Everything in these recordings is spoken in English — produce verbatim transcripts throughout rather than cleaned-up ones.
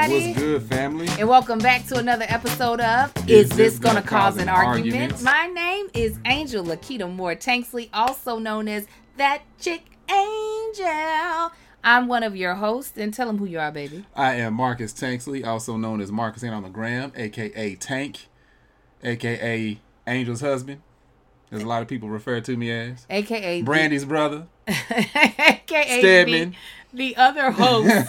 everybody. What's good, family? And welcome back to another episode of Is Is, This This Gonna Gonna Cause an Argument? Argument? My name is Angel Lakita Moore Tanksley, also known as That Chick Angel. I'm one of your hosts, and tell them who you are, baby. I am Marcus Tanksley, also known as Marcus Ain't on the Gram, a k a. Tank, a k a. Angel's husband, as a lot of people refer to me as. A K A Brandy's brother. A K A Stedman. The, the other host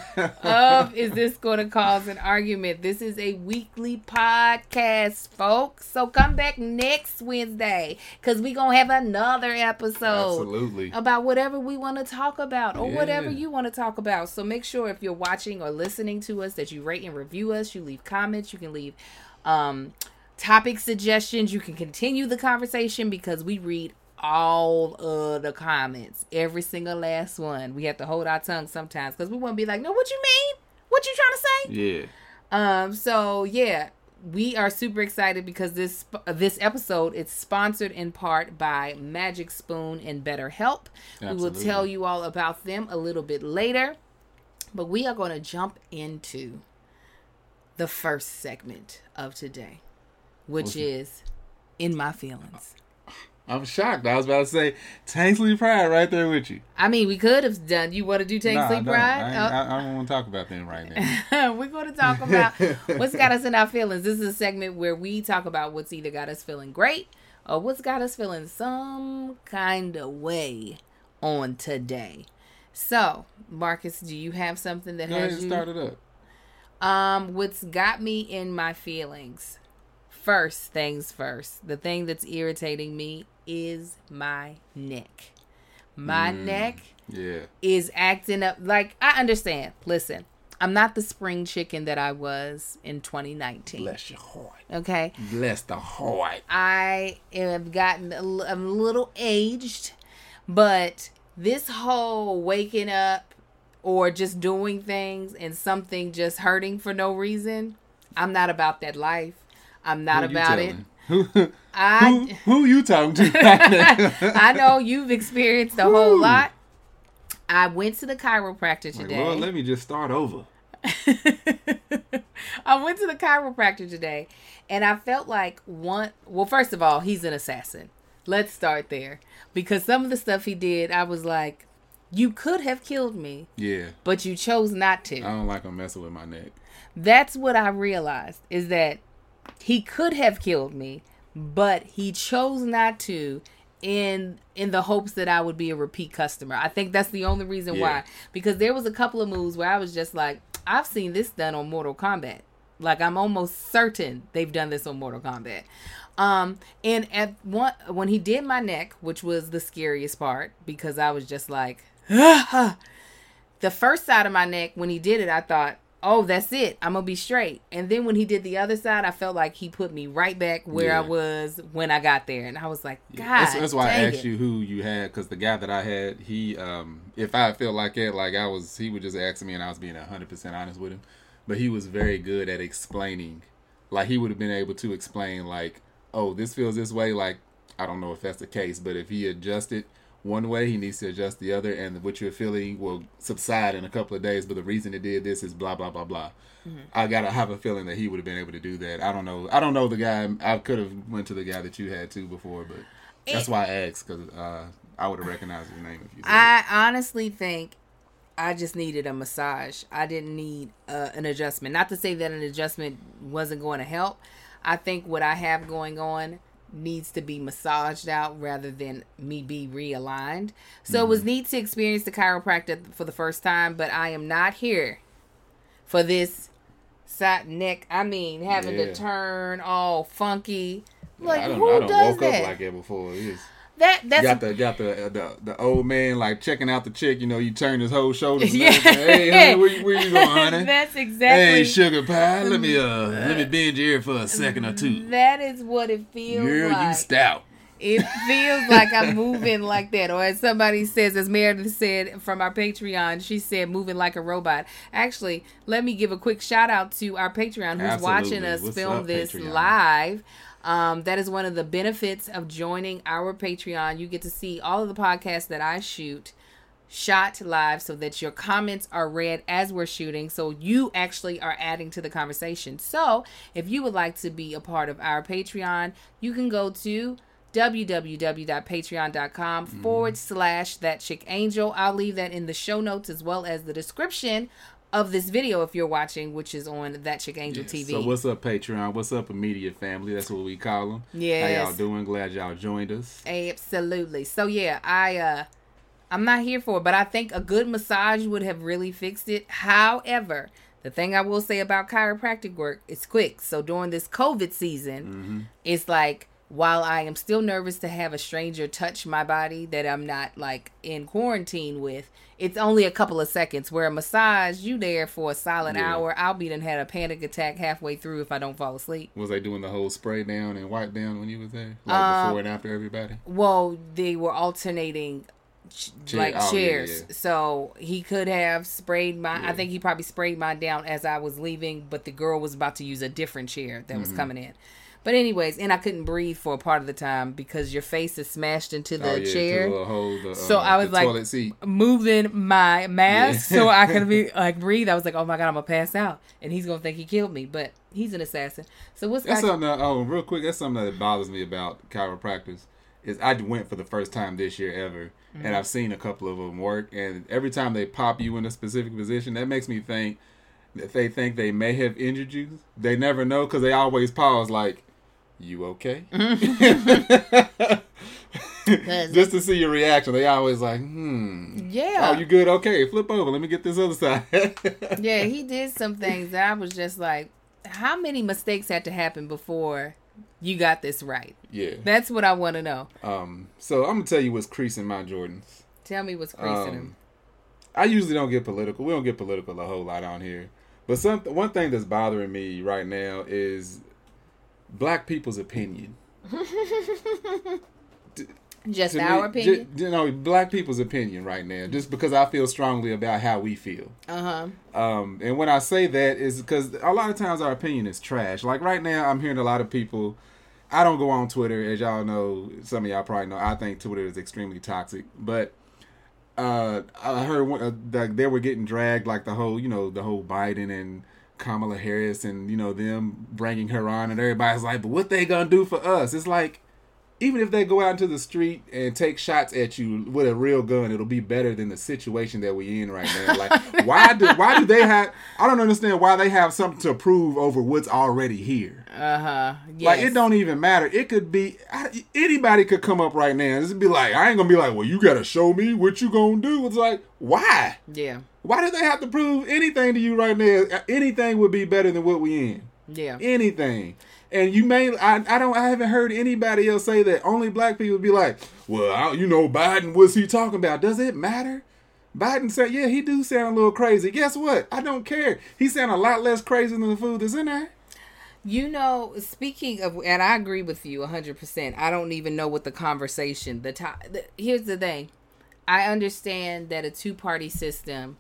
of Is This Gonna Cause an Argument? This is a weekly podcast, folks. So come back next Wednesday, because we're going to have another episode. Absolutely. About whatever we want to talk about, or Yeah. whatever you want to talk about. So make sure if you're watching or listening to us that you rate and review us. You leave comments. You can leave um, topic suggestions. You can continue the conversation, because we read all of the comments, every single last one. We have to hold our tongue sometimes, because we want to be like, no, what you mean? What you trying to say? Yeah. Um. So yeah, we are super excited because this this episode is sponsored in part by Magic Spoon and BetterHelp. Absolutely. We will tell you all about them a little bit later, but we are going to jump into the first segment of today, which What's is In My Feelings. I'm shocked. I was about to say Tanksley Pride right there with you. I mean, we could have done. You want to do Nah, I Tanksley don't. Pride? I, ain't- Oh. I, I don't want to talk about them right now. We're going to talk about what's got us in our feelings. This is a segment where we talk about what's either got us feeling great or what's got us feeling some kind of way on today. So, Marcus, do you have something that Go ahead has and you? start it up. Um, what's got me in my feelings? First things first. The thing that's irritating me is my neck. My Mm. neck Yeah. is acting up. Like, I understand. Listen, I'm not the spring chicken that I was in twenty nineteen. Bless your heart. Okay? Bless the heart. I have gotten a, l- I'm a little aged, but this whole waking up or just doing things and something just hurting for no reason, I'm not about that life. I'm not Who you about it. telling? Who, I who, who you talking to? I know you've experienced a whole Woo. lot. I went to the chiropractor Like, today. Lord, let me just start over. I went to the chiropractor today, and I felt like one. Well, first of all, he's an assassin. Let's start there, because some of the stuff he did, I was like, you could have killed me, Yeah. but you chose not to. I don't like him messing with my neck. That's what I realized, is that he could have killed me, but he chose not to, in in the hopes that I would be a repeat customer. I think that's the only reason Yeah. why. Because there was a couple of moves where I was just like, I've seen this done on Mortal Kombat. Like, I'm almost certain they've done this on Mortal Kombat. Um, and at one, when he did my neck, which was the scariest part, because I was just like, the first side of my neck, when he did it, I thought, oh, that's it. I'm going to be straight. And then when he did the other side, I felt like he put me right back where Yeah. I was when I got there. And I was like, God, That's, that's why I dang asked it. you who you had, because the guy that I had, he, um, if I felt like it, like I was, he would just ask me, and I was being one hundred percent honest with him. But he was very good at explaining. Like, he would have been able to explain, like, oh, this feels this way. Like, I don't know if that's the case, but if he adjusted one way, he needs to adjust the other, and what you're feeling will subside in a couple of days. But the reason it did this is blah, blah, blah, blah. Mm-hmm. I gotta have a feeling that he would have been able to do that. I don't know. I don't know the guy. I could have went to the guy that you had too before, but that's why I asked, because uh, I would have recognized your name if you said it. I honestly think I just needed a massage. I didn't need uh, an adjustment. Not to say that an adjustment wasn't going to help. I think what I have going on needs to be massaged out rather than me be realigned. So mm-hmm. It was neat to experience the chiropractor for the first time, but I am not here for this side neck. I mean, having Yeah. to turn all funky. Like, I don't, who I don't does woke that? up like that before. It's, That that's got the got the, the the old man like checking out the chick. You know, you turn his whole shoulders. And Yeah. everything. Hey, honey, where, you- where you going, honey? That's exactly. Hey, sugar pie, let me uh let me bend your ear for a second or two. That is what it feels Girl, like. you stout. It feels like I'm moving like that. Or as somebody says, as Meredith said from our Patreon, she said moving like a robot. Actually, let me give a quick shout out to our Patreon who's Absolutely. watching us What's film up, this Patreon? live. Um, that is one of the benefits of joining our Patreon. You get to see all of the podcasts that I shoot shot live so that your comments are read as we're shooting, so you actually are adding to the conversation. So if you would like to be a part of our Patreon, you can go to www.patreon.com mm-hmm. forward slash that chick angel. I'll leave that in the show notes as well as the description of this video if you're watching, which is on That Chick Angel yes. T V. So what's up, Patreon? What's up, immediate family? That's what we call them. Yes. How y'all doing? Glad y'all joined us. Absolutely. So yeah, I uh I'm not here for it, but I think a good massage would have really fixed it. However, the thing I will say about chiropractic work, it's quick. So during this COVID season, mm-hmm. it's like, while I am still nervous to have a stranger touch my body that I'm not like in quarantine with, it's only a couple of seconds. Where a massage, you there for a solid yeah. hour. I'll be done had a panic attack halfway through if I don't fall asleep. Was they doing the whole spray down and wipe down when you was there? Like um, before and after everybody? Well, they were alternating Chair. like oh, chairs. Yeah, yeah. So he could have sprayed my, yeah. I think he probably sprayed mine down as I was leaving, but the girl was about to use a different chair that mm-hmm. was coming in. But anyways, and I couldn't breathe for a part of the time because your face is smashed into the oh, yeah, To chair. the whole, the, so uh, I was like moving my mask yeah. so I could be like breathe. I was like, oh my God, I'm gonna pass out, and he's gonna think he killed me. But he's an assassin. So what's that's I, something? That, oh, real quick, that's something that bothers me about chiropractors. Is I went for the first time this year ever, mm-hmm. and I've seen a couple of them work, and every time they pop you in a specific position, that makes me think that they think they may have injured you. They never know because they always pause like, you okay? Just to see your reaction. They always like, hmm. Yeah. Oh, you good? Okay, flip over. Let me get this other side. Yeah, he did some things that I was just like, how many mistakes had to happen before you got this right? Yeah. That's what I want to know. Um. So I'm going to tell you what's creasing my Jordans. Tell me what's creasing um, them. I usually don't get political. We don't get political a whole lot on here. But some one thing that's bothering me right now is Black people's opinion. Just to our me, opinion? Just, you know, Black people's opinion right now. Just because I feel strongly about how we feel. Uh-huh. Um, and when I say that is because a lot of times our opinion is trash. Like right now, I'm hearing a lot of people. I don't go on Twitter, as y'all know. Some of y'all probably know. I think Twitter is extremely toxic. But uh, I heard uh, that they were getting dragged, like the whole, you know, the whole Biden and Kamala Harris and, you know, them bringing her on, and everybody's like, but what they gonna do for us? It's like, even if they go out into the street and take shots at you with a real gun, it'll be better than the situation that we in right now. Like, why do why do they have? I don't understand why they have something to prove over what's already here. Uh huh. Yes. Like, it don't even matter. It could be anybody could come up right now and just be like, I ain't gonna be like, well, you gotta show me what you gonna do. It's like, why? Yeah. Why do they have to prove anything to you right now? Anything would be better than what we in. Yeah. Anything. And you may, I, I don't, I haven't heard anybody else say that. Only Black people be like, well, I, you know, Biden, what's he talking about? Does it matter? Biden said, yeah, he do sound a little crazy. Guess what? I don't care. He sound a lot less crazy than the food that's in there. You know, speaking of, and I agree with you one hundred percent. I don't even know what the conversation, the top, the, here's the thing. I understand that a two-party system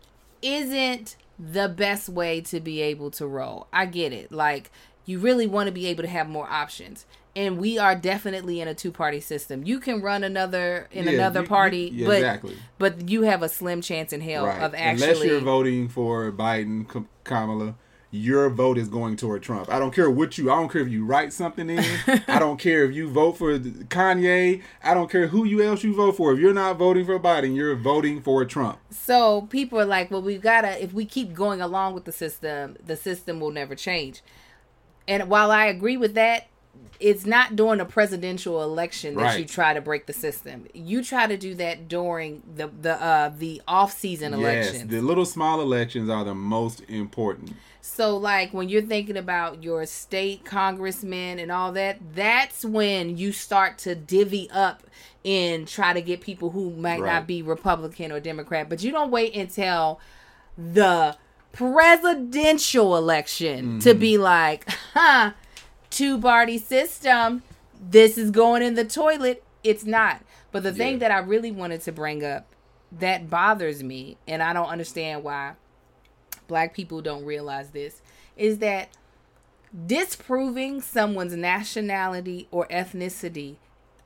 isn't the best way to be able to roll. I get it. Like, you really want to be able to have more options. And we are definitely in a two-party system. You can run another in yeah, another you, party, you, yeah, but exactly. but you have a slim chance in hell right. of actually. Unless you're voting for Biden, Kamala, your vote is going toward Trump. I don't care what you. I don't care if you write something in. I don't care if you vote for Kanye. I don't care who you else you vote for. If you're not voting for Biden, you're voting for Trump. So people are like, well, we've gotta. If we keep going along with the system, the system will never change. And while I agree with that, it's not during a presidential election that right. you try to break the system. You try to do that during the the uh, the off-season yes, elections. The little small elections are the most important. So, like, when you're thinking about your state congressmen and all that, that's when you start to divvy up and try to get people who might right. not be Republican or Democrat. But you don't wait until the presidential election mm-hmm. to be like, huh, two-party system, this is going in the toilet. It's not. But the yeah. thing that I really wanted to bring up that bothers me, and I don't understand why Black people don't realize this, is that disproving someone's nationality or ethnicity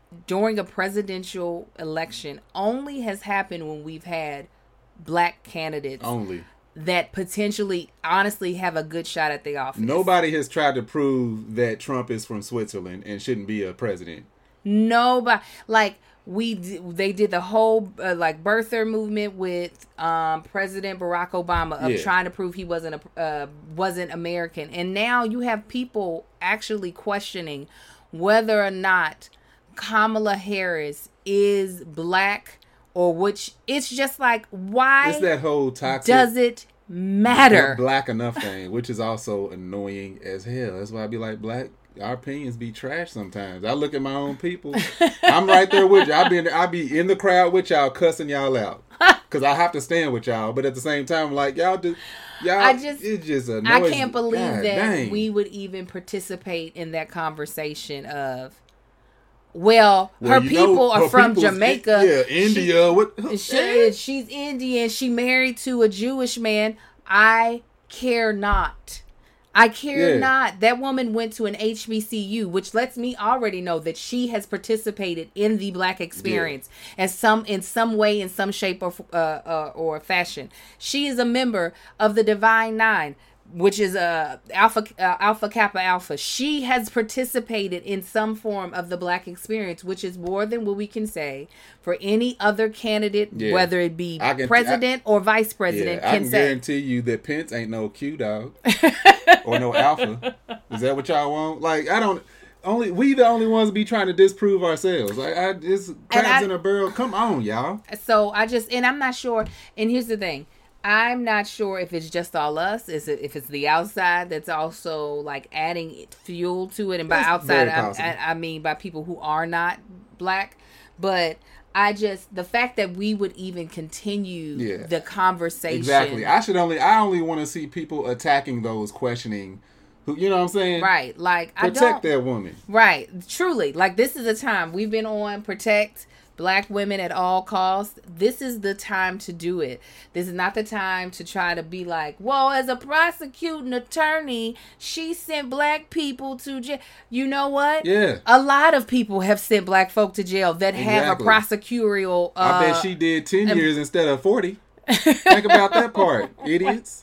during a presidential election only has happened when we've had black candidates only that potentially, honestly, have a good shot at the office. Nobody has tried to prove that Trump is from Switzerland and shouldn't be a president. Nobody. Like, we, they did the whole, uh, like, birther movement with um, President Barack Obama of Yeah. trying to prove he wasn't a, uh, wasn't American. And now you have people actually questioning whether or not Kamala Harris is black, or which, it's just like, why It's that whole toxic does it matter? black enough thing, which is also annoying as hell. That's why I be like, black, our opinions be trash sometimes. I look at my own people. I'm right there with you. I be in, I be in the crowd with y'all, cussing y'all out, because I have to stand with y'all. But at the same time, like, y'all do, y'all. I just, it just annoys I can't me. believe God that dang. we would even participate in that conversation of, well, Well, her you know, people are her from people's- Jamaica. Yeah, India. What? She, she, she's Indian. She married to a Jewish man. I care not. I care Yeah. not. That woman went to an H B C U, which lets me already know that she has participated in the black experience as some in some way, in some shape or uh, uh, or fashion. She is a member of the Divine Nine, which is uh, Alpha uh, Alpha Kappa Alpha. She has participated in some form of the black experience, which is more than what we can say for any other candidate, Yeah. whether it be I can- president or vice president, Yeah, I can, can say. guarantee you that Pence ain't no Q dog or no Alpha. Is that what y'all want? Like, I don't. Only we the only ones be trying to disprove ourselves. Like, I just crabs I- in a barrel. Come on, y'all. So I just, and I'm not sure. And here's the thing. I'm not sure if it's just all us, is it, if it's the outside that's also like adding fuel to it. And by That's outside, very I, possible. I, I mean by people who are not black. But I just, the fact that we would even continue Yeah. the conversation. Exactly. I should only. I only want to see people attacking those questioning. Who, you know what I'm saying? Right. Like, I don't. Protect that woman. Right. Truly. Like, this is a time we've been on protect black women at all costs. This is the time to do it. This is not the time to try to be like, well, as a prosecuting attorney, she sent black people to jail. You know what? Yeah. A lot of people have sent black folk to jail that have a Exactly. prosecutorial. Uh, I bet she did ten years instead of forty. Think about that part, idiots.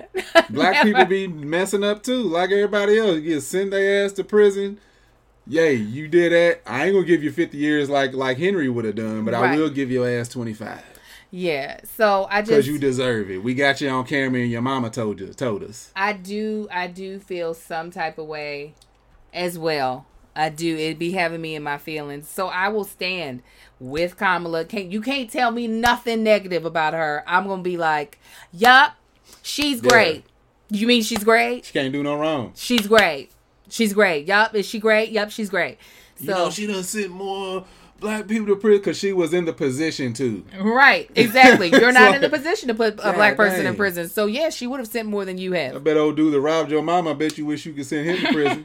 Black people be messing up too, like everybody else. You get send their ass to prison. Yay, you did that. I ain't gonna give you fifty years like like Henry would have done, but Right. I will give your ass twenty-five Yeah. So I because just. you deserve it. We got you on camera, and your mama told you told us. I do I do feel some type of way as well. I do. It'd be having me in my feelings. So I will stand with Kamala. Can't you can't tell me nothing negative about her. I'm gonna be like, yup, she's Yeah. great. You mean she's great? She can't do no wrong. She's great. She's great. Yup, is she great? Yup, she's great. So You know, she done sent more black people to prison because she was in the position to. right, exactly. You're not So- in the position to put a God black person in dang. prison. So yeah, she would have sent more than you I have. bet old dude that robbed your mama. I bet you wish you could send him to prison.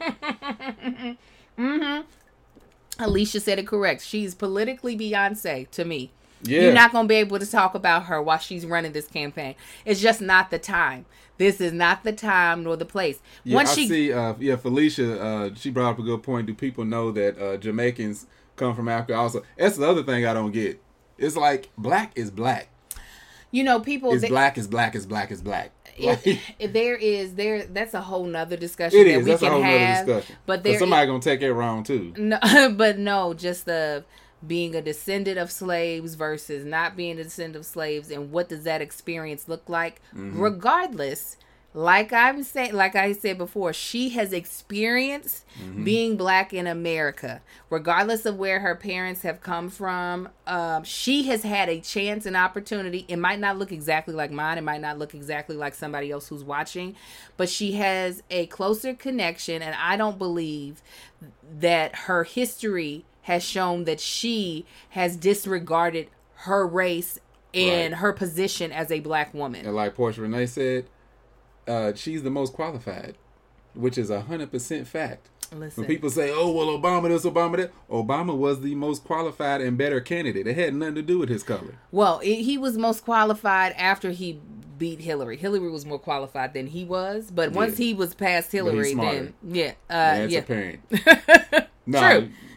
Mm-hmm. Alicia said it correct. She's politically Beyonce to me. Yeah. You're not going to be able to talk about her while she's running this campaign. It's just not the time. This is not the time nor the place. Yeah, Once I she, see. Uh, yeah, Felicia. Uh, she brought up a good point. Do people know that uh, Jamaicans come from Africa? Also, that's the other thing I don't get. It's like black is black. you know, people. Is they- black is black is black is black. If, Like, if there is there, that's a whole nother discussion it that is. we That's a can whole have. nother discussion. But But there, somebody gonna take it wrong too. no, but no, just the being a descendant of slaves versus not being a descendant of slaves, and what does that experience look like? Mm-hmm. Regardless, like I'm saying, like I said before, she has experienced Mm-hmm. being black in America, regardless of where her parents have come from. Um, she has had a chance and opportunity. It might not look exactly like mine. It might not look exactly like somebody else who's watching, but she has a closer connection. And I don't believe that her history has shown that she has disregarded her race and Right. her position as a black woman. And like Portia Renee said, uh, she's the most qualified, which is a hundred percent fact. Listen, When people say, "Oh, well, Obama this, Obama that," Obama was the most qualified and better candidate. It had nothing to do with his color. well, it, he was most qualified after he beat Hillary. Hillary was more qualified than he was, but once Yeah. he was past Hillary, smarter. then yeah, uh, That's yeah, apparent. No, True.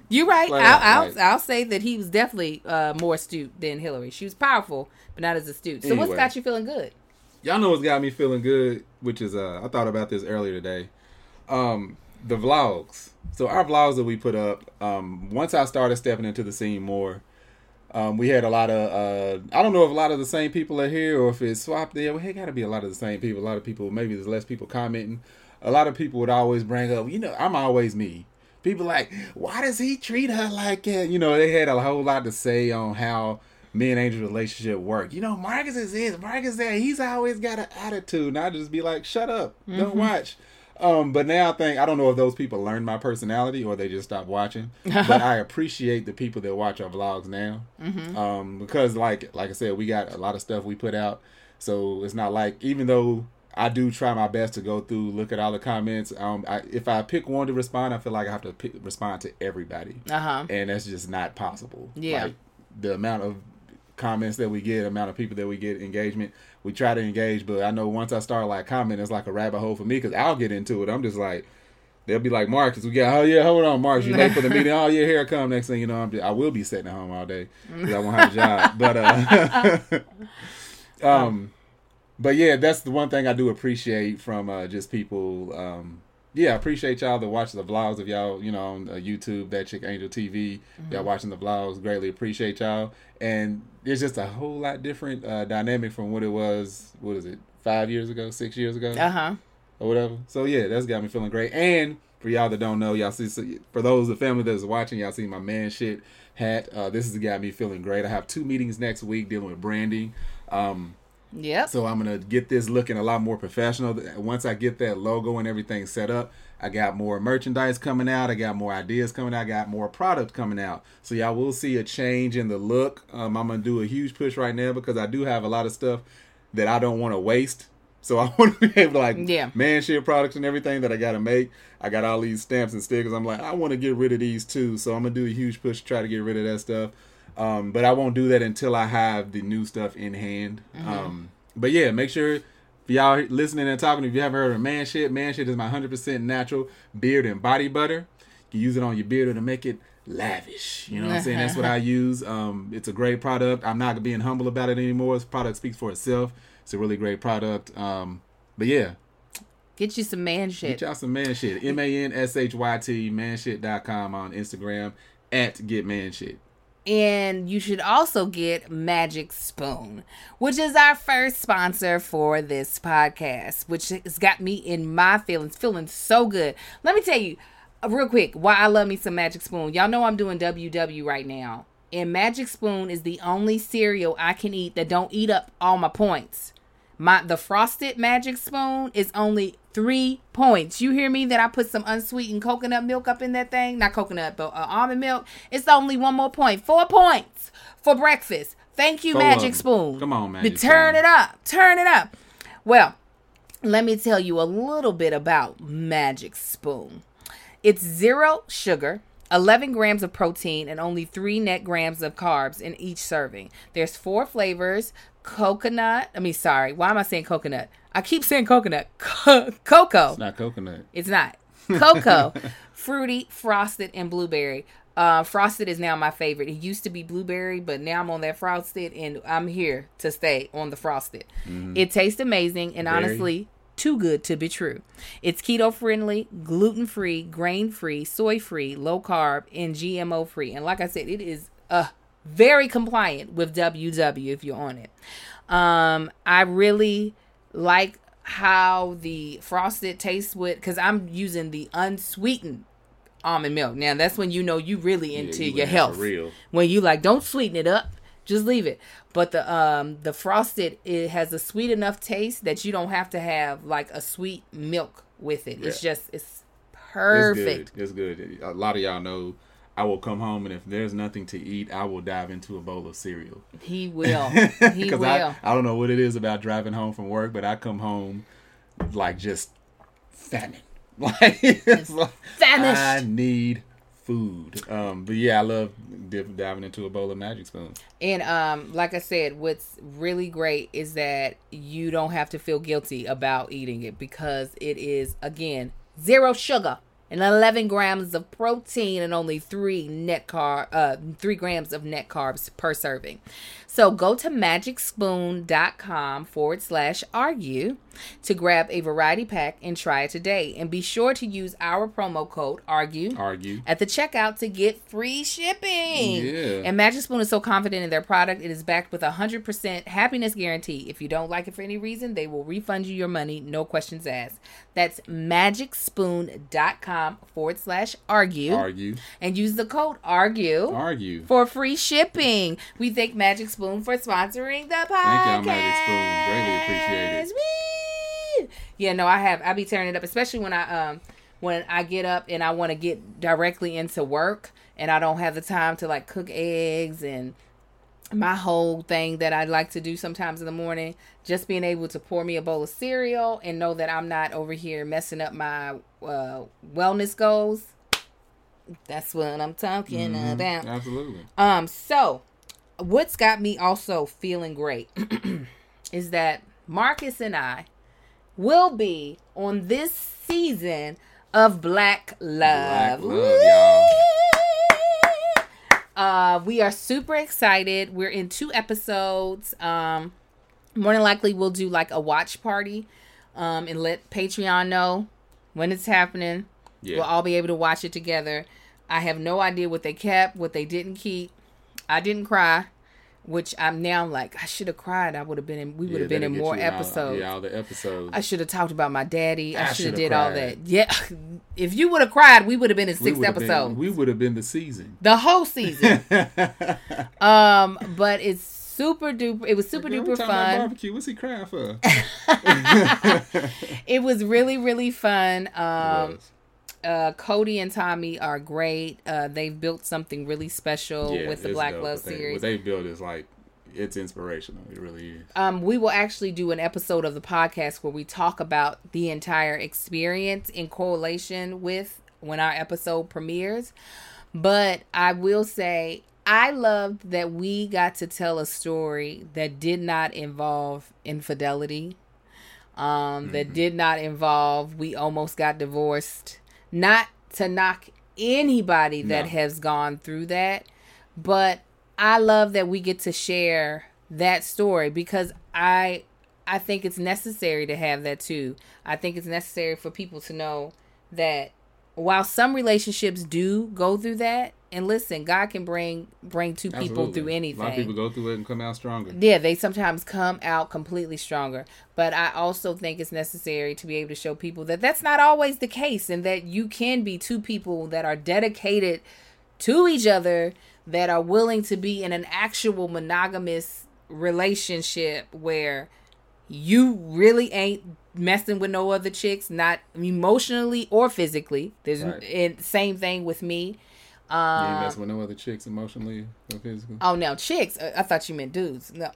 You're right. Like, I'll, like, I'll I'll say that he was definitely uh, more astute than Hillary. She was powerful, but not as astute. So Anyway. what's got you feeling good? Y'all know what's got me feeling good, which is uh, I thought about this earlier today. Um, the vlogs. So our vlogs that we put up. Um, once I started stepping into the scene more, um, we had a lot of. Uh, I don't know if a lot of the same people are here or if it's swapped there. Well, hey, got to be a lot of the same people. A lot of people. Maybe there's less people commenting. A lot of people would always bring up. You know, I'm always me. People like, why does he treat her like that? You know, they had a whole lot to say on how me and Angel's relationship work. You know, Marcus is this, Marcus is that. He's always got an attitude. And I just be like, shut up. Mm-hmm. Don't watch. Um, but now I think, I don't know if those people learned my personality or they just stopped watching. But I appreciate the people that watch our vlogs now. Mm-hmm. Um, because like like I said, we got a lot of stuff we put out. So it's not like, even though I do try my best to go through, look at all the comments. Um, I, if I pick one to respond, I feel like I have to pick, respond to everybody, uh-huh. and that's just not possible. Yeah, like, the amount of comments that we get, amount of people that we get, engagement. We try to engage, but I know once I start like commenting, it's like a rabbit hole for me because I'll get into it. I'm just like, they'll be like, Marcus, we got, oh yeah, hold on, Marcus, you late for the meeting? Oh yeah, here I come. Next thing you know, I'm just, I will be sitting at home all day because I won't have a job. But uh, um. But yeah, that's the one thing I do appreciate from uh, just people. Um, yeah, I appreciate y'all that watch the vlogs of y'all, you know, on uh, YouTube, That Chick Angel T V. Mm-hmm. Y'all watching the vlogs, greatly appreciate y'all. And it's just a whole lot different uh, dynamic from what it was, what is it, five years ago, six years ago? Uh-huh. Or whatever. So yeah, that's got me feeling great. And for y'all that don't know, y'all see, for those the family that's watching, y'all see my man shit hat. Uh, this has got me feeling great. I have two meetings next week dealing with branding. Um, Yep. So I'm going to get this looking a lot more professional. Once I get that logo and everything set up, I got more merchandise coming out. I got more ideas coming out. I got more product coming out. So y'all will see a change in the look. Um, I'm going to do a huge push right now because I do have a lot of stuff that I don't want to waste. So I want to be able to like yeah. man share products and everything that I got to make. I got all these stamps and stickers. I'm like, I want to get rid of these too. So I'm going to do a huge push to try to get rid of that stuff. Um, but I won't do that until I have the new stuff in hand. Mm-hmm. Um, but yeah, make sure for y'all listening and talking, if you haven't heard of Man Shit, Man Shit is my one hundred percent natural beard and body butter. You can use it on your beard to make it lavish. You know what I'm saying? That's what I use. Um, it's a great product. I'm not being humble about it anymore. This product speaks for itself. It's a really great product. Um, but yeah. Get you some Man Shit. Get y'all some Man Shit. M A N S H Y T, man shit dot com on Instagram at Get Man Shit. And you should also get Magic Spoon, which is our first sponsor for this podcast, which has got me in my feelings, feeling so good. Let me tell you, uh, real quick, why I love me some Magic Spoon. Y'all know I'm doing W W right now. And Magic Spoon is the only cereal I can eat that don't eat up all my points. My The Frosted Magic Spoon is only three points. You hear me? That I put some unsweetened coconut milk up in that thing. Not coconut, but uh, almond milk. It's only one more point. Four points for breakfast. Thank you, Four Magic Spoon. Come on, Magic Spoon. Turn Spoon. it up. Turn it up. Well, let me tell you a little bit about Magic Spoon. It's zero sugar, eleven grams of protein, and only three net grams of carbs in each serving. There's four flavors. Coconut. I mean, sorry. Why am I saying coconut? I keep saying coconut. Co- cocoa. It's not coconut. It's not. Cocoa, fruity, frosted, and blueberry. Uh, frosted is now my favorite. It used to be blueberry, but now I'm on that frosted, and I'm here to stay on the frosted. Mm-hmm. It tastes amazing, and Very. honestly, too good to be true. It's keto-friendly, gluten-free, grain-free, soy-free, low-carb, and G M O-free. And like I said, it is uh very compliant with W W if you're on it. Um, I really like how the frosted tastes with, because I'm using the unsweetened almond milk. Now that's when you know you really into yeah, you your health. Real. When you like, don't sweeten it up, just leave it. But the um the frosted, it has a sweet enough taste that you don't have to have like a sweet milk with it. Yeah. It's just it's perfect. It's good. It's good. A lot of y'all know I will come home, and if there's nothing to eat, I will dive into a bowl of cereal. He will. He will. I, I don't know what it is about driving home from work, but I come home like just famine. Like, it's like famished. I need food. Um, but yeah, I love dip, diving into a bowl of Magic Spoon. And um, like I said, what's really great is that you don't have to feel guilty about eating it because it is, again, zero sugar. and eleven grams of protein and only three net car uh three grams of net carbs per serving. So go to magicspoon.com forward slash argue to grab a variety pack and try it today. And be sure to use our promo code argue, argue. at the checkout to get free shipping. Yeah. And Magic Spoon is so confident in their product, it is backed with a one hundred percent happiness guarantee. If you don't like it for any reason, they will refund you your money, no questions asked. That's magicspoon.com forward slash argue. Argue. And use the code argue. Argue. For free shipping. We thank Magic Spoon for sponsoring the podcast. Thank y'all, Magic Spoon. Greatly appreciate it. Woo! Yeah, no, I have. I be turning it up, especially when I um when I get up and I want to get directly into work and I don't have the time to like cook eggs and my whole thing that I like to do sometimes in the morning. Just being able to pour me a bowl of cereal and know that I'm not over here messing up my uh, wellness goals. That's what I'm talking Mm-hmm. about. Absolutely. Um, so what's got me also feeling great is that Marcus and I will be on this season of Black Love. Black Love, y'all. Uh, we are super excited. We're in two episodes. Um, more than likely we'll do like a watch party, um, and let Patreon know when it's happening. Yeah. We'll all be able to watch it together. I have no idea what they kept, what they didn't keep. I didn't cry, which I'm now like, I should have cried. I would have been in, we would have Yeah, been in that'll more get you episodes. All, yeah, all the episodes. I should have talked about my daddy. I, I should have shoulda did all cried. that. Yeah. If you would have cried, we would have been in We six would've been- episodes. we would have been the season. The whole season. um, but it's super duper. It was super Girl, we duper talking about fun. barbecue. What's he crying for? It was really, really fun. Um, It was. uh, Cody and Tommy are great. Uh, they've built something really special Yeah, with the it's Black dope. Love What they- series. What they built is like, it's inspirational. It really is. Um, we will actually do an episode of the podcast where we talk about the entire experience in correlation with when our episode premieres. But I will say, I loved that we got to tell a story that did not involve infidelity, um, Mm-hmm. that did not involve we almost got divorced. Not to knock anybody that No. has gone through that, but I love that we get to share that story because I I think it's necessary to have that too. I think it's necessary for people to know that while some relationships do go through that, and listen, God can bring bring two people Absolutely. through anything. A lot of people go through it and come out stronger. Yeah, they sometimes come out completely stronger. But I also think it's necessary to be able to show people that that's not always the case and that you can be two people that are dedicated to each other, that are willing to be in an actual monogamous relationship where you really ain't messing with no other chicks, not emotionally or physically. There's Right. and same thing with me. You ain't Um, messing with no other chicks emotionally or physically. Oh, no, chicks. Uh, I thought you meant dudes. No.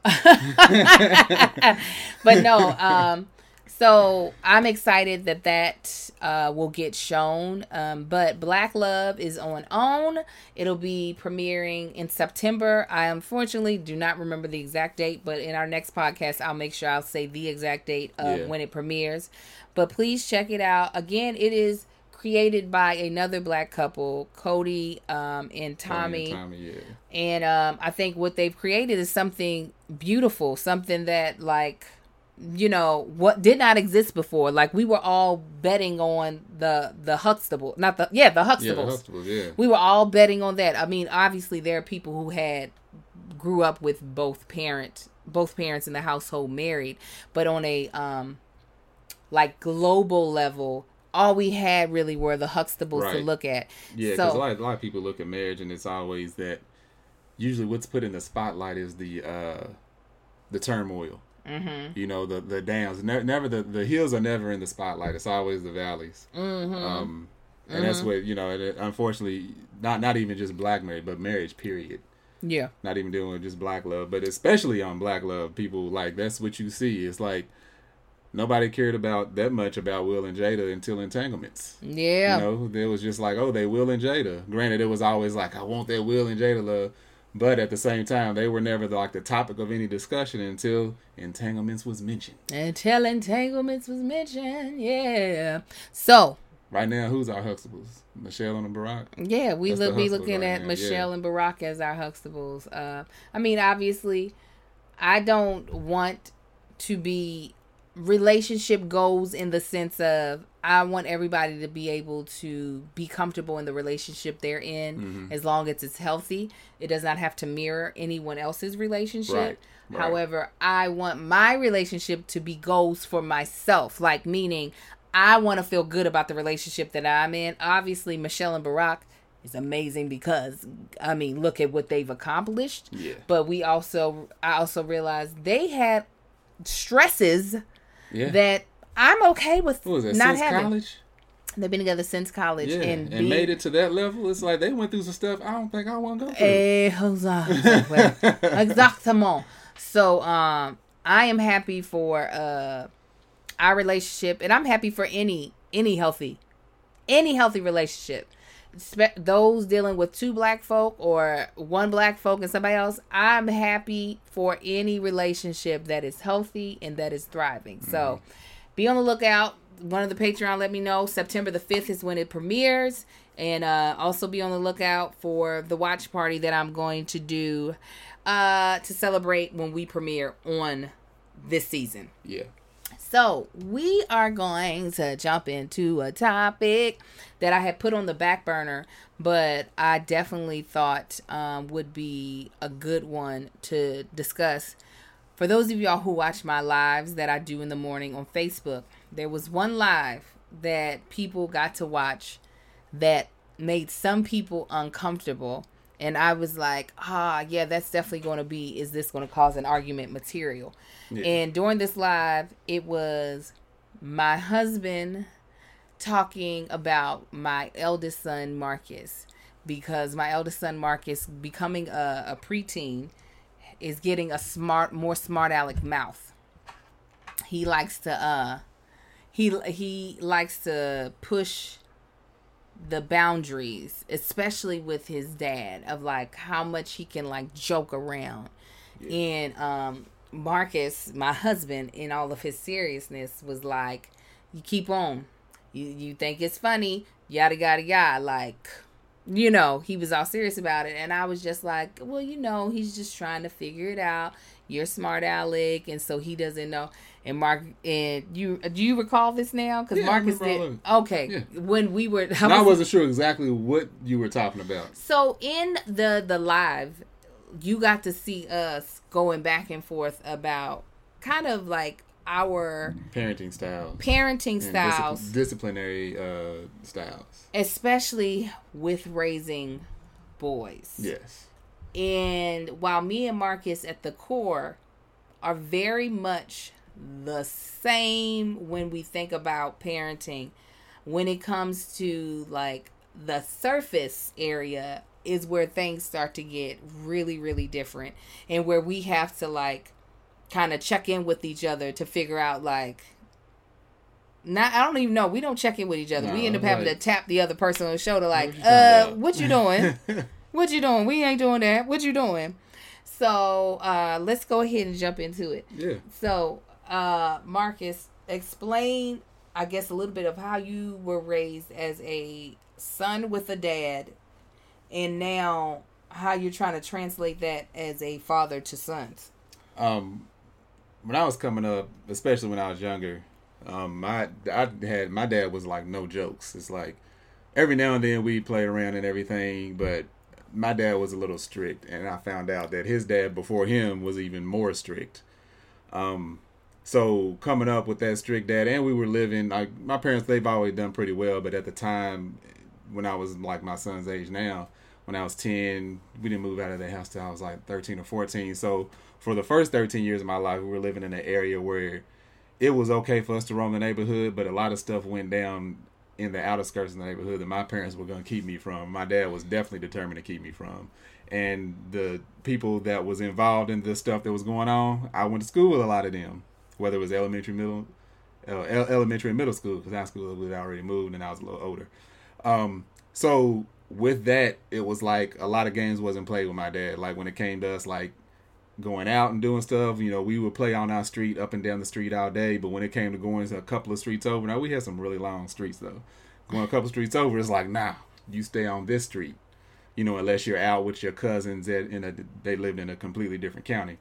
But no, um, so I'm excited that that uh, will get shown. Um, but Black Love is on OWN. It'll be premiering in September. I unfortunately do not remember the exact date, but in our next podcast, I'll make sure I'll say the exact date of Yeah. when it premieres. But please check it out. Again, it is created by another black couple, Cody um, and Tommy. Tommy, yeah. And um, I think what they've created is something beautiful, something that, like, you know, what did not exist before. Like, we were all betting on the the Huxtable, not the yeah the Yeah, Huxtables. the Huxtables, yeah. We were all betting on that. I mean, obviously, there are people who had grew up with both parent both parents in the household married, but on a um like global level, all we had really were the Huxtables to Right. look at. Yeah, because So- a, lot, a lot of people look at marriage and it's always that. Usually, what's put in the spotlight is the uh, the turmoil. Mm-hmm. You know, the the downs. Ne- never the the hills are never in the spotlight. It's always the valleys. Mm-hmm. Um, and Mm-hmm. that's what you know. And it, unfortunately, not not even just black marriage, but marriage. Period. Yeah. Not even dealing with just black love, but especially on black love, people like that's what you see. It's like nobody cared about that much about Will and Jada until entanglements. Yeah. You know, there was just like, oh, they Will and Jada. Granted, it was always like, I want that Will and Jada love. But at the same time, they were never like the topic of any discussion until entanglements was mentioned. Until entanglements was mentioned, yeah. So Right now, who's our Huxtables? Michelle and Barack? Yeah, we That's look the be Huxtables looking right at now, Michelle yeah. and Barack as our Huxtables. Uh, I mean, obviously, I don't want to be relationship goals in the sense of I want everybody to be able to be comfortable in the relationship they're in, Mm-hmm. as long as it's healthy. It does not have to mirror anyone else's relationship. Right, right. However, I want my relationship to be goals for myself, like meaning I want to feel good about the relationship that I'm in. Obviously, Michelle and Barack is amazing because, I mean, look at what they've accomplished. Yeah. But we also, I also realized they had stresses Yeah. that I'm okay with What was that, not since having. college? They've been together since college. Yeah, and, and, being, made it to that level. It's like they went through some stuff I don't think I want to go through. Eh, exactement. So, um, I am happy for uh our relationship, and I'm happy for any any healthy, any healthy relationship. Spe- those dealing with two black folk or one black folk and somebody else, I'm happy for any relationship that is healthy and that is thriving. Mm-hmm. So, be on the lookout. One of the Patreon let me know September the fifth is when it premieres, and uh, also be on the lookout for the watch party that I'm going to do uh, to celebrate when we premiere on this season. Yeah. So we are going to jump into a topic that I had put on the back burner, but I definitely thought um, would be a good one to discuss. For those of y'all who watch my lives that I do in the morning on Facebook, there was one live that people got to watch that made some people uncomfortable. And I was like, ah, yeah, that's definitely going to be, is this going to cause an argument material? Yeah. And during this live, it was my husband talking about my eldest son, Marcus, because my eldest son, Marcus, becoming a, a preteen, is getting a smart, more smart aleck mouth. He likes to, uh, he, he likes to push the boundaries, especially with his dad, of like how much he can like joke around. Yeah. And um Marcus, my husband, in all of his seriousness, was like, you keep on, you you think it's funny, yada yada yada, like, you know, he was all serious about it. And I was just like, well, you know, he's just trying to figure it out. You're smart aleck, and so he doesn't know. And Mark, and you, do you recall this now? Because yeah, Marcus did. Okay, yeah. When we were, I, was, I wasn't sure exactly what you were talking about. So in the the live, you got to see us going back and forth about kind of like our parenting styles, parenting styles, discipl- disciplinary uh, styles, especially with raising boys. Yes. And while me and Marcus at the core are very much the same when we think about parenting, when it comes to like the surface area is where things start to get really, really different, and where we have to like kind of check in with each other to figure out like, not, I don't even know. We don't check in with each other. No, we end up having like, to tap the other person on the shoulder like, what uh, what you doing? What you doing? We ain't doing that. What you doing? So uh, let's go ahead and jump into it. Yeah. So uh, Marcus, explain, I guess, a little bit of how you were raised as a son with a dad, and now how you're trying to translate that as a father to sons. Um, when I was coming up, especially when I was younger, um, my I had my dad was like no jokes. It's like every now and then we played around and everything, but my dad was a little strict, and I found out that his dad before him was even more strict. Um, so coming up with that strict dad, and we were living, like my parents, they've always done pretty well, but at the time when I was like my son's age now, when I was ten, we didn't move out of the house till I was like thirteen or fourteen. So for the first thirteen years of my life, we were living in an area where it was okay for us to roam the neighborhood, but a lot of stuff went down in the outer skirts of the neighborhood that my parents were going to keep me from. My dad was definitely determined to keep me from. And the people that was involved in the stuff that was going on, I went to school with a lot of them, whether it was elementary, middle, uh, elementary and middle school, because high school we had already moved and I was a little older. Um, so with that, it was like a lot of games wasn't played with my dad. Like when it came to us, like going out and doing stuff, you know, we would play on our street, up and down the street all day. But when it came to going a couple of streets over, now we had some really long streets though. Going a couple streets over, it's like, nah, you stay on this street. You know, unless you're out with your cousins that in a they lived in a completely different county.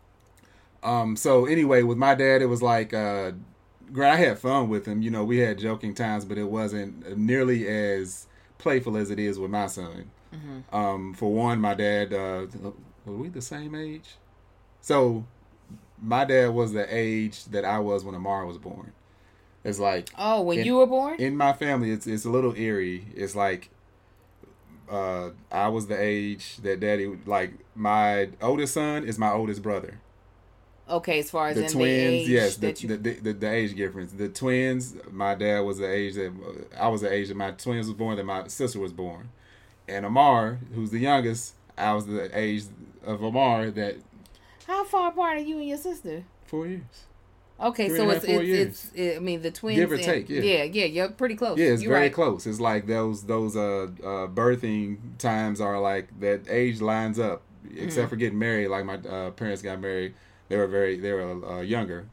Um. So anyway, with my dad, it was like, uh, I had fun with him. You know, we had joking times, but it wasn't nearly as playful as it is with my son. Mm-hmm. Um. For one, my dad, uh, were we the same age? So my dad was the age that I was when Amara was born. It's like, oh, when in, you were born? In my family, it's it's a little eerie. It's like, uh, I was the age that daddy, like, my oldest son is my oldest brother. Okay, as far as the in twins, the age yes, the, that you... the, the, the the age difference. The twins, my dad was the age that I was the age that my twins was born, that my sister was born, and Amar, who's the youngest, I was the age of Amar that. How far apart are you and your sister? Four years. Okay, Three so it's half, it's, it's it, I mean the twins, give or and, take, yeah, yeah, yeah, you're pretty close. Yeah, it's you're very right. close. It's like those those uh, uh birthing times are like that age lines up, except mm-hmm. for getting married. Like my uh, parents got married, they were very they were uh, younger.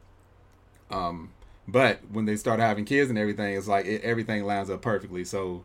Um, but when they started having kids and everything, it's like it, everything lines up perfectly. So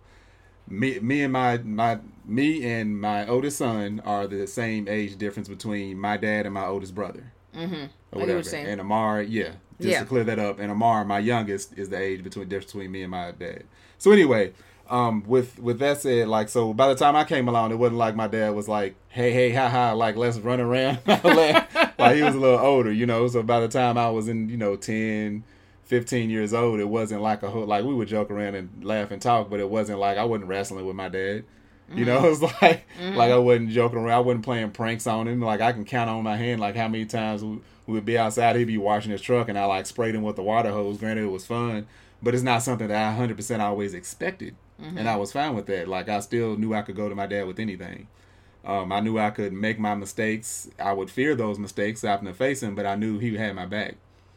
me me and my my me and my oldest son are the same age difference between my dad and my oldest brother. Mm-hmm. Or whatever. And Amar, yeah, just yeah. to clear that up. And Amar, my youngest, is the age between difference between me and my dad. So anyway, um, with with that said, like, so by the time I came along, it wasn't like my dad was like, hey, hey, ha, ha, like, let's run around. Like, he was a little older, you know. So by the time I was in, you know, ten, fifteen years old, it wasn't like a whole, like, we would joke around and laugh and talk, but it wasn't like I wasn't wrestling with my dad. You know, it was like, mm-hmm. like I wasn't joking around. I wasn't playing pranks on him. Like, I can count on my hand, like, how many times we, we would be outside, he'd be washing his truck, and I, like, sprayed him with the water hose. Granted, it was fun, but it's not something that I one hundred percent always expected. Mm-hmm. And I was fine with that. Like, I still knew I could go to my dad with anything. Um, I knew I could make my mistakes. I would fear those mistakes, so I have to face him, but I knew he had my back.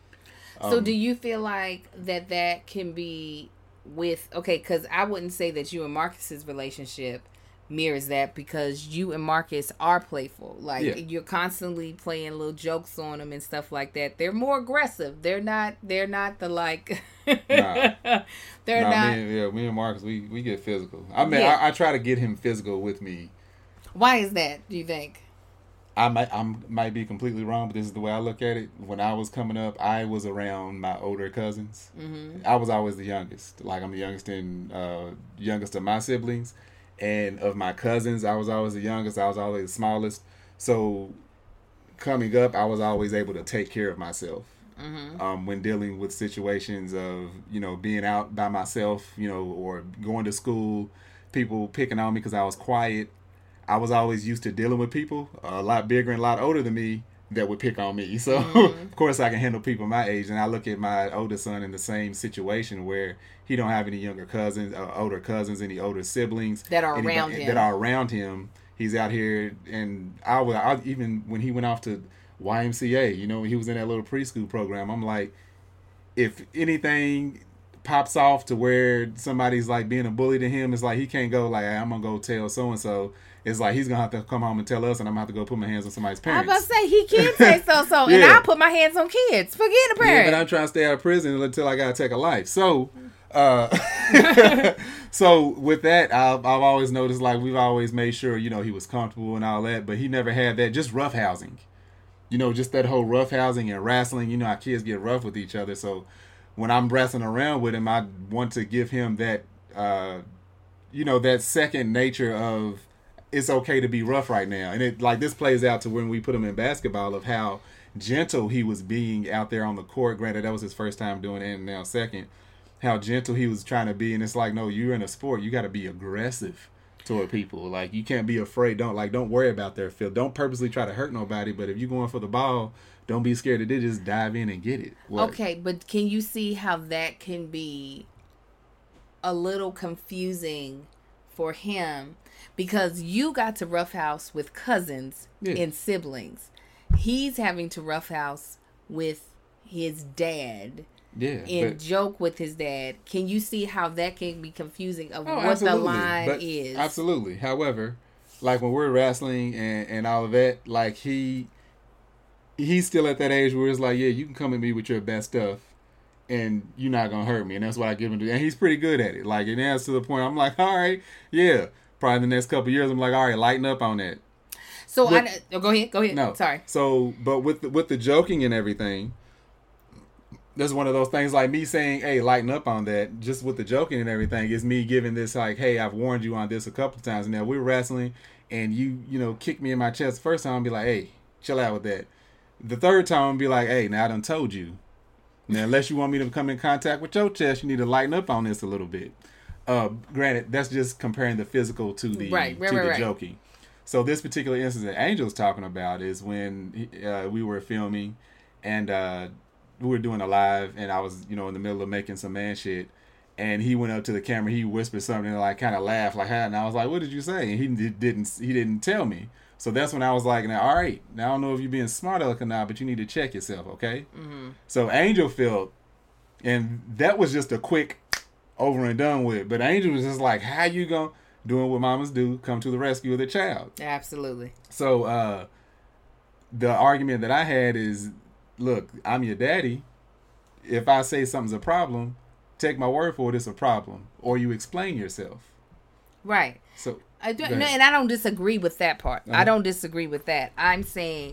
Um, so do you feel like that that can be with, okay, because I wouldn't say that you and Marcus's relationship mirrors that, because you and Marcus are playful. Like, yeah. you're constantly playing little jokes on them and stuff like that. They're more aggressive. They're not, they're not the, like, nah. they're nah, not. Me and, yeah, me and Marcus, we, we get physical. I mean, yeah. I, I try to get him physical with me. Why is that, do you think? I might I might be completely wrong, but this is the way I look at it. When I was coming up, I was around my older cousins. Mm-hmm. I was always the youngest. Like, I'm the youngest in uh, youngest of my siblings. And of my cousins, I was always the youngest. I was always the smallest. So coming up, I was always able to take care of myself. Mm-hmm. Um, when dealing with situations of, you know, being out by myself, you know, or going to school, people picking on me because I was quiet. I was always used to dealing with people a lot bigger and a lot older than me that would pick on me. So, mm-hmm. of course, I can handle people my age. And I look at my older son in the same situation where he don't have any younger cousins, uh, older cousins, any older siblings that are anybody, around him. That are around him. He's out here, and I was I, even when he went off to Y M C A, you know, he was in that little preschool program. I'm like, if anything pops off to where somebody's like being a bully to him, it's like he can't go like, I'm gonna go tell so and so. It's like he's gonna have to come home and tell us, and I'm gonna have to go put my hands on somebody's parents. I was about to say he can say so so, yeah. And I put my hands on kids. Forget the parents. Yeah, but I'm trying to stay out of prison until I gotta take a life. So, uh, so with that, I've, I've always noticed, like, we've always made sure, you know, he was comfortable and all that, but he never had that. Just rough housing, you know, just that whole rough housing and wrestling. You know, our kids get rough with each other. So when I'm wrestling around with him, I want to give him that, uh, you know, that second nature of, it's okay to be rough right now. And it, like, this plays out to when we put him in basketball, of how gentle he was being out there on the court. Granted, that was his first time doing it, and now second. How gentle he was trying to be. And it's like, no, you're in a sport. You got to be aggressive toward people. Like, you can't be afraid. Don't, like, don't worry about their feel. Don't purposely try to hurt nobody. But if you're going for the ball, don't be scared to do. Just dive in and get it. What? Okay, but can you see how that can be a little confusing for him? Because you got to roughhouse with cousins yeah. and siblings. He's having to roughhouse with his dad. Yeah. And but, joke with his dad. Can you see how that can be confusing of oh, what absolutely. the line but is? Absolutely. However, like, when we're wrestling and, and all of that, like, he he's still at that age where it's like, yeah, you can come at me with your best stuff. and you're not gonna hurt me, and that's what I give him to. And he's pretty good at it. Like, and that's to the point. I'm like, all right, yeah. Probably the next couple of years, I'm like, all right, lighten up on that. So with, I oh, go ahead, go ahead. No, sorry. So, but with the, with the joking and everything, that's one of those things. Like me saying, hey, lighten up on that. Just with the joking and everything, is me giving this like, hey, I've warned you on this a couple of times. Now we're wrestling, and you, you know, kick me in my chest the first time. I'll be like, hey, chill out with that. The third time, I'll be like, hey, now I done told you. Now, unless you want me to come in contact with your chest, you need to lighten up on this a little bit. Uh, granted, that's just comparing the physical to the right, right, to right, the right. joking. So this particular instance that Angel's talking about is when uh, we were filming, and uh, we were doing a live, and I was, you know, in the middle of making some man shit, and he went up to the camera, he whispered something, and like kind of laughed like, "Huh?" And I was like, "What did you say?" And he did, didn't he didn't tell me. So that's when I was like, "Now, all right, now I don't know if you're being smart aleck or not, but you need to check yourself, okay?" Mm-hmm. So Angel felt, and that was just a quick over and done with. But Angel was just like, "How you gonna?" Doing what mamas do, come to the rescue of the child. Absolutely. So uh, the argument that I had is, look, I'm your daddy. If I say something's a problem, take my word for it, it's a problem. Or you explain yourself. Right. So I do, no, and I don't disagree with that part. Uh-huh. I don't disagree with that. I'm saying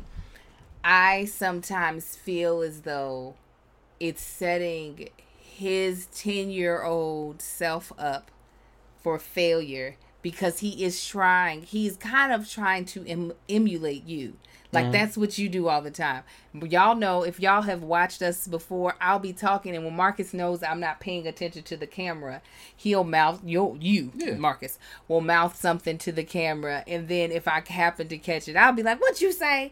I sometimes feel as though it's setting his ten-year-old self up for failure, because he is trying, he's kind of trying to em- emulate you. Like, mm-hmm. that's what you do all the time. But y'all know, if y'all have watched us before, I'll be talking, and when Marcus knows I'm not paying attention to the camera, he'll mouth, you, you yeah. Marcus, will mouth something to the camera, and then if I happen to catch it, I'll be like, "What you say?"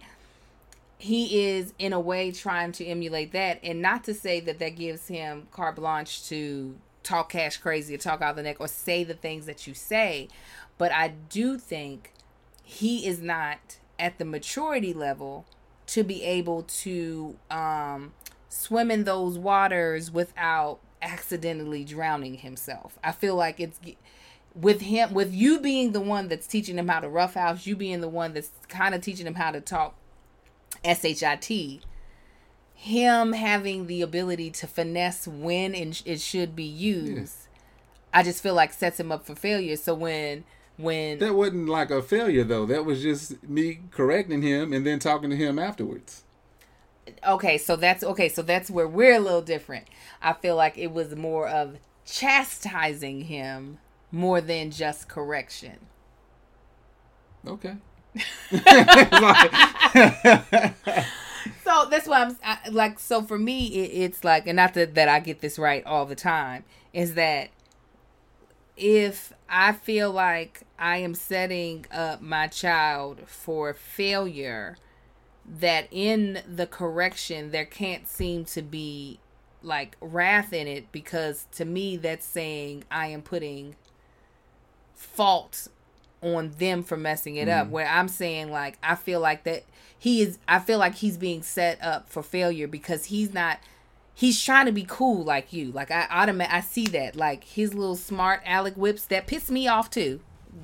He is, in a way, trying to emulate that, and not to say that that gives him carte blanche to talk cash crazy or talk out the neck or say the things that you say, but I do think he is not at the maturity level to be able to um, swim in those waters without accidentally drowning himself. I feel like it's with him, with you being the one that's teaching him how to roughhouse, you being the one that's kind of teaching him how to talk S H I T, him having the ability to finesse when it should be used, yeah. I just feel like sets him up for failure. So when when that wasn't like a failure though, that was just me correcting him and then talking to him afterwards. Okay, so that's okay. So that's where we're a little different. I feel like it was more of chastising him more than just correction. Okay. So that's why I'm I, like, so for me, it, it's like, and not that, that I get this right all the time, is that if I feel like I am setting up my child for failure, that in the correction, there can't seem to be like wrath in it, because to me, that's saying I am putting fault on them for messing it mm. up, where I'm saying like, I feel like that he is, I feel like he's being set up for failure because he's not, he's trying to be cool like you. Like I automatic, I see that, like his little smart aleck whips that piss me off too.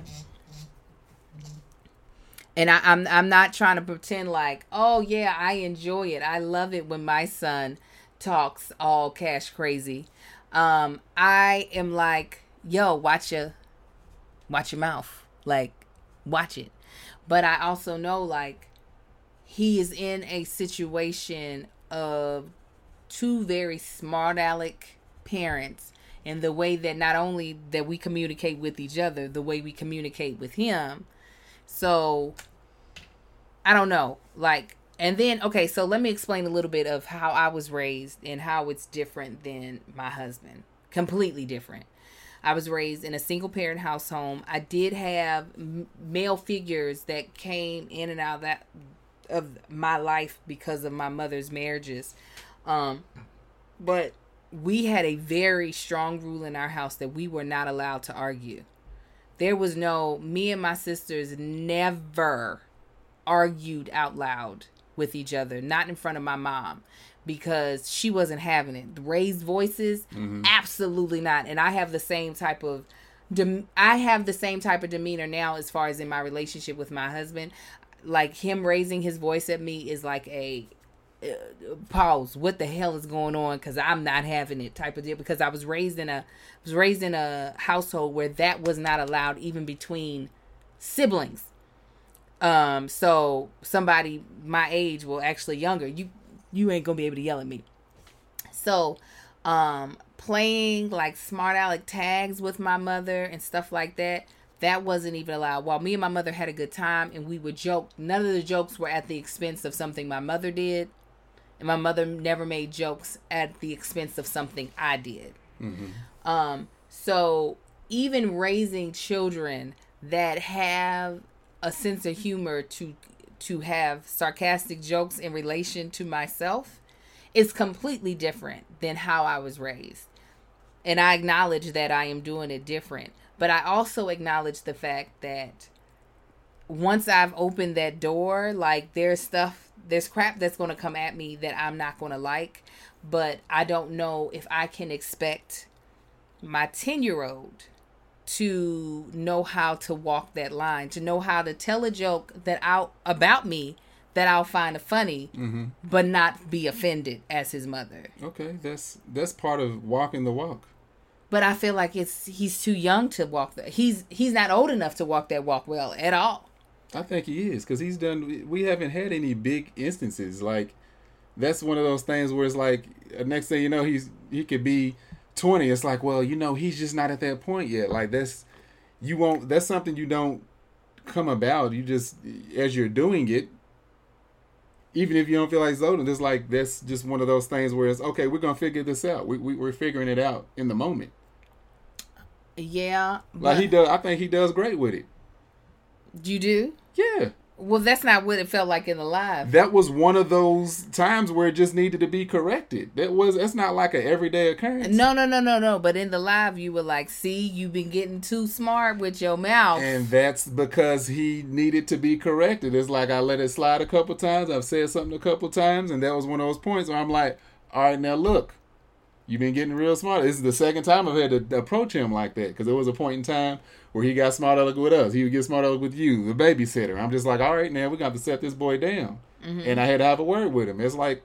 And I, I'm I'm not trying to pretend like, oh yeah, I enjoy it. I love it when my son talks all cash crazy. Um, I am like, yo, watch your, watch your mouth. Like, watch it. But I also know, like, he is in a situation of two very smart aleck parents, and the way that not only that we communicate with each other, the way we communicate with him. So, I don't know. Like, and then, okay, so let me explain a little bit of how I was raised and how it's different than my husband. Completely different. I was raised in a single parent household. I did have m- male figures that came in and out of that of my life because of my mother's marriages. Um, but we had a very strong rule in our house that we were not allowed to argue. There was no, me and my sisters never argued out loud with each other, not in front of my mom, because she wasn't having it. Raised voices, mm-hmm. absolutely not. And I have the same type of, dem- I have the same type of demeanor now as far as in my relationship with my husband. Like him raising his voice at me is like a uh, pause, what the hell is going on? Because I'm not having it type of deal. Because I was raised in a was raised in a household where that was not allowed, even between siblings. Um, so somebody my age, well, actually younger, you you ain't gonna be able to yell at me. So, um, playing like smart aleck tags with my mother and stuff like that, that wasn't even allowed. While me and my mother had a good time and we would joke, none of the jokes were at the expense of something my mother did. And my mother never made jokes at the expense of something I did. Mm-hmm. Um, so even raising children that have a sense of humor to to have sarcastic jokes in relation to myself is completely different than how I was raised. And I acknowledge that I am doing it different. But I also acknowledge the fact that once I've opened that door, like there's stuff, there's crap that's going to come at me that I'm not going to like. But I don't know if I can expect my ten-year-old to know how to walk that line, to know how to tell a joke that I'll, about me that I'll find funny, mm-hmm. but not be offended as his mother. Okay, that's that's part of walking the walk. But I feel like it's he's too young to walk that. He's he's not old enough to walk that walk well at all. I think he is, because he's done. We haven't had any big instances like that's one of those things where it's like next thing you know he's he could be twenty. It's like, well, you know, he's just not at that point yet. Like that's you won't. That's something you don't come about. You just as you're doing it. Even if you don't feel like it's old, it's like that's just one of those things where it's okay. We're gonna figure this out. We, we we're figuring it out in the moment. Yeah, like he does. I think he does great with it. You do? Yeah. Well, that's not what it felt like in the live. That was one of those times where it just needed to be corrected. That was. That's not like an everyday occurrence. No, no, no, no, no. But in the live, you were like, "See, you've been getting too smart with your mouth." And that's because he needed to be corrected. It's like I let it slide a couple times. I've said something a couple times, and that was one of those points where I'm like, "All right, now look, you've been getting real smart." This is the second time I've had to approach him like that, because there was a point in time where he got smart aleck with us. He would get smart aleck with you, the babysitter. I'm just like, all right, now we got to set this boy down. Mm-hmm. And I had to have a word with him. It's like,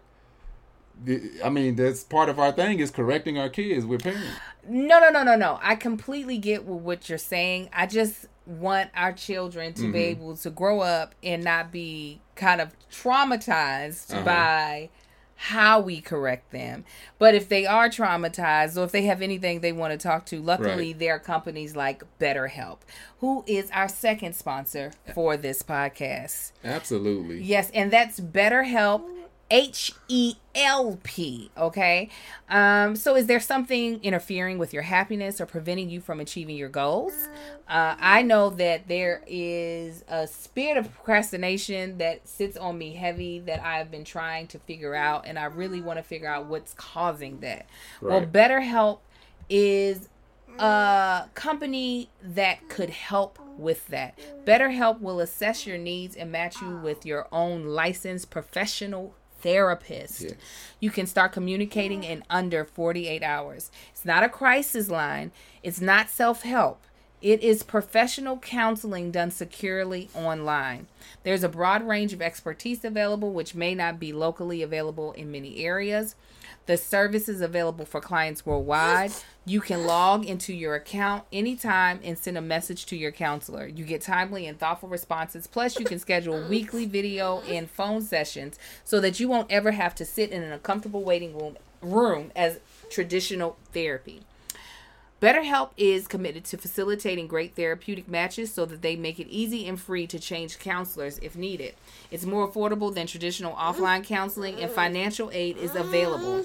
I mean, that's part of our thing is correcting our kids. We're parents. No, no, no, no, no. I completely get what you're saying. I just want our children to mm-hmm. be able to grow up and not be kind of traumatized uh-huh. by how we correct them. But if they are traumatized or if they have anything they want to talk to, luckily right. there are companies like BetterHelp, who is our second sponsor for this podcast. Absolutely. Yes, and that's BetterHelp, H E L P, okay? Um, so is there something interfering with your happiness or preventing you from achieving your goals? Uh, I know that there is a spirit of procrastination that sits on me heavy that I've been trying to figure out, and I really want to figure out what's causing that. Right. Well, BetterHelp is a company that could help with that. BetterHelp will assess your needs and match you with your own licensed professional therapist. Yes. You can start communicating in under forty-eight hours. It's not a crisis line. It's not self-help. It is professional counseling done securely online. There's a broad range of expertise available, which may not be locally available in many areas. The service is available for clients worldwide. You can log into your account anytime and send a message to your counselor. You get timely and thoughtful responses. Plus, you can schedule weekly video and phone sessions so that you won't ever have to sit in an uncomfortable waiting room, room as traditional therapy. BetterHelp is committed to facilitating great therapeutic matches so that they make it easy and free to change counselors if needed. It's more affordable than traditional offline counseling, and financial aid is available.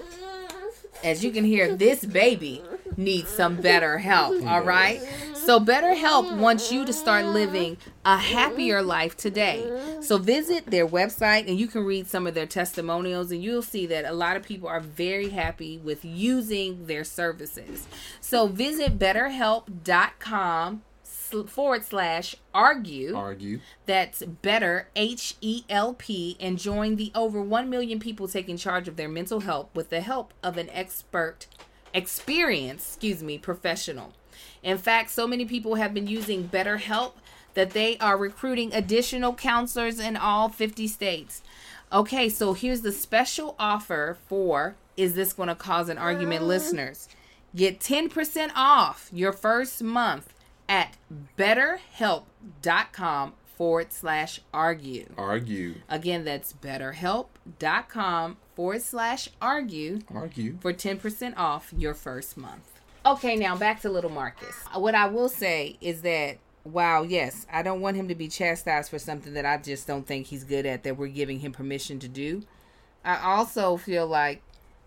As you can hear, this baby needs some better help, all right? So BetterHelp wants you to start living a happier life today. So visit their website and you can read some of their testimonials, and you'll see that a lot of people are very happy with using their services. So visit betterhelp.com forward slash argue. Argue. That's better, H E L P, and join the over one million people taking charge of their mental health with the help of an expert, experienced, excuse me, professional. In fact, so many people have been using BetterHelp that they are recruiting additional counselors in all fifty states. Okay, so here's the special offer for Is This Going to Cause an Argument uh. listeners. Get ten percent off your first month at betterhelp.com forward slash argue. Argue. Again, that's betterhelp.com forward slash argue. Argue. For ten percent off your first month. Okay, now back to little Marcus. What I will say is that, wow, yes, I don't want him to be chastised for something that I just don't think he's good at, that we're giving him permission to do. I also feel like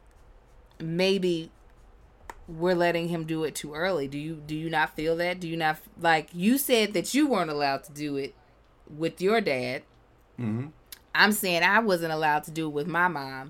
maybe we're letting him do it too early. Do you do you not feel that? Do you not, like, you said that you weren't allowed to do it with your dad. Mm-hmm. I'm saying I wasn't allowed to do it with my mom.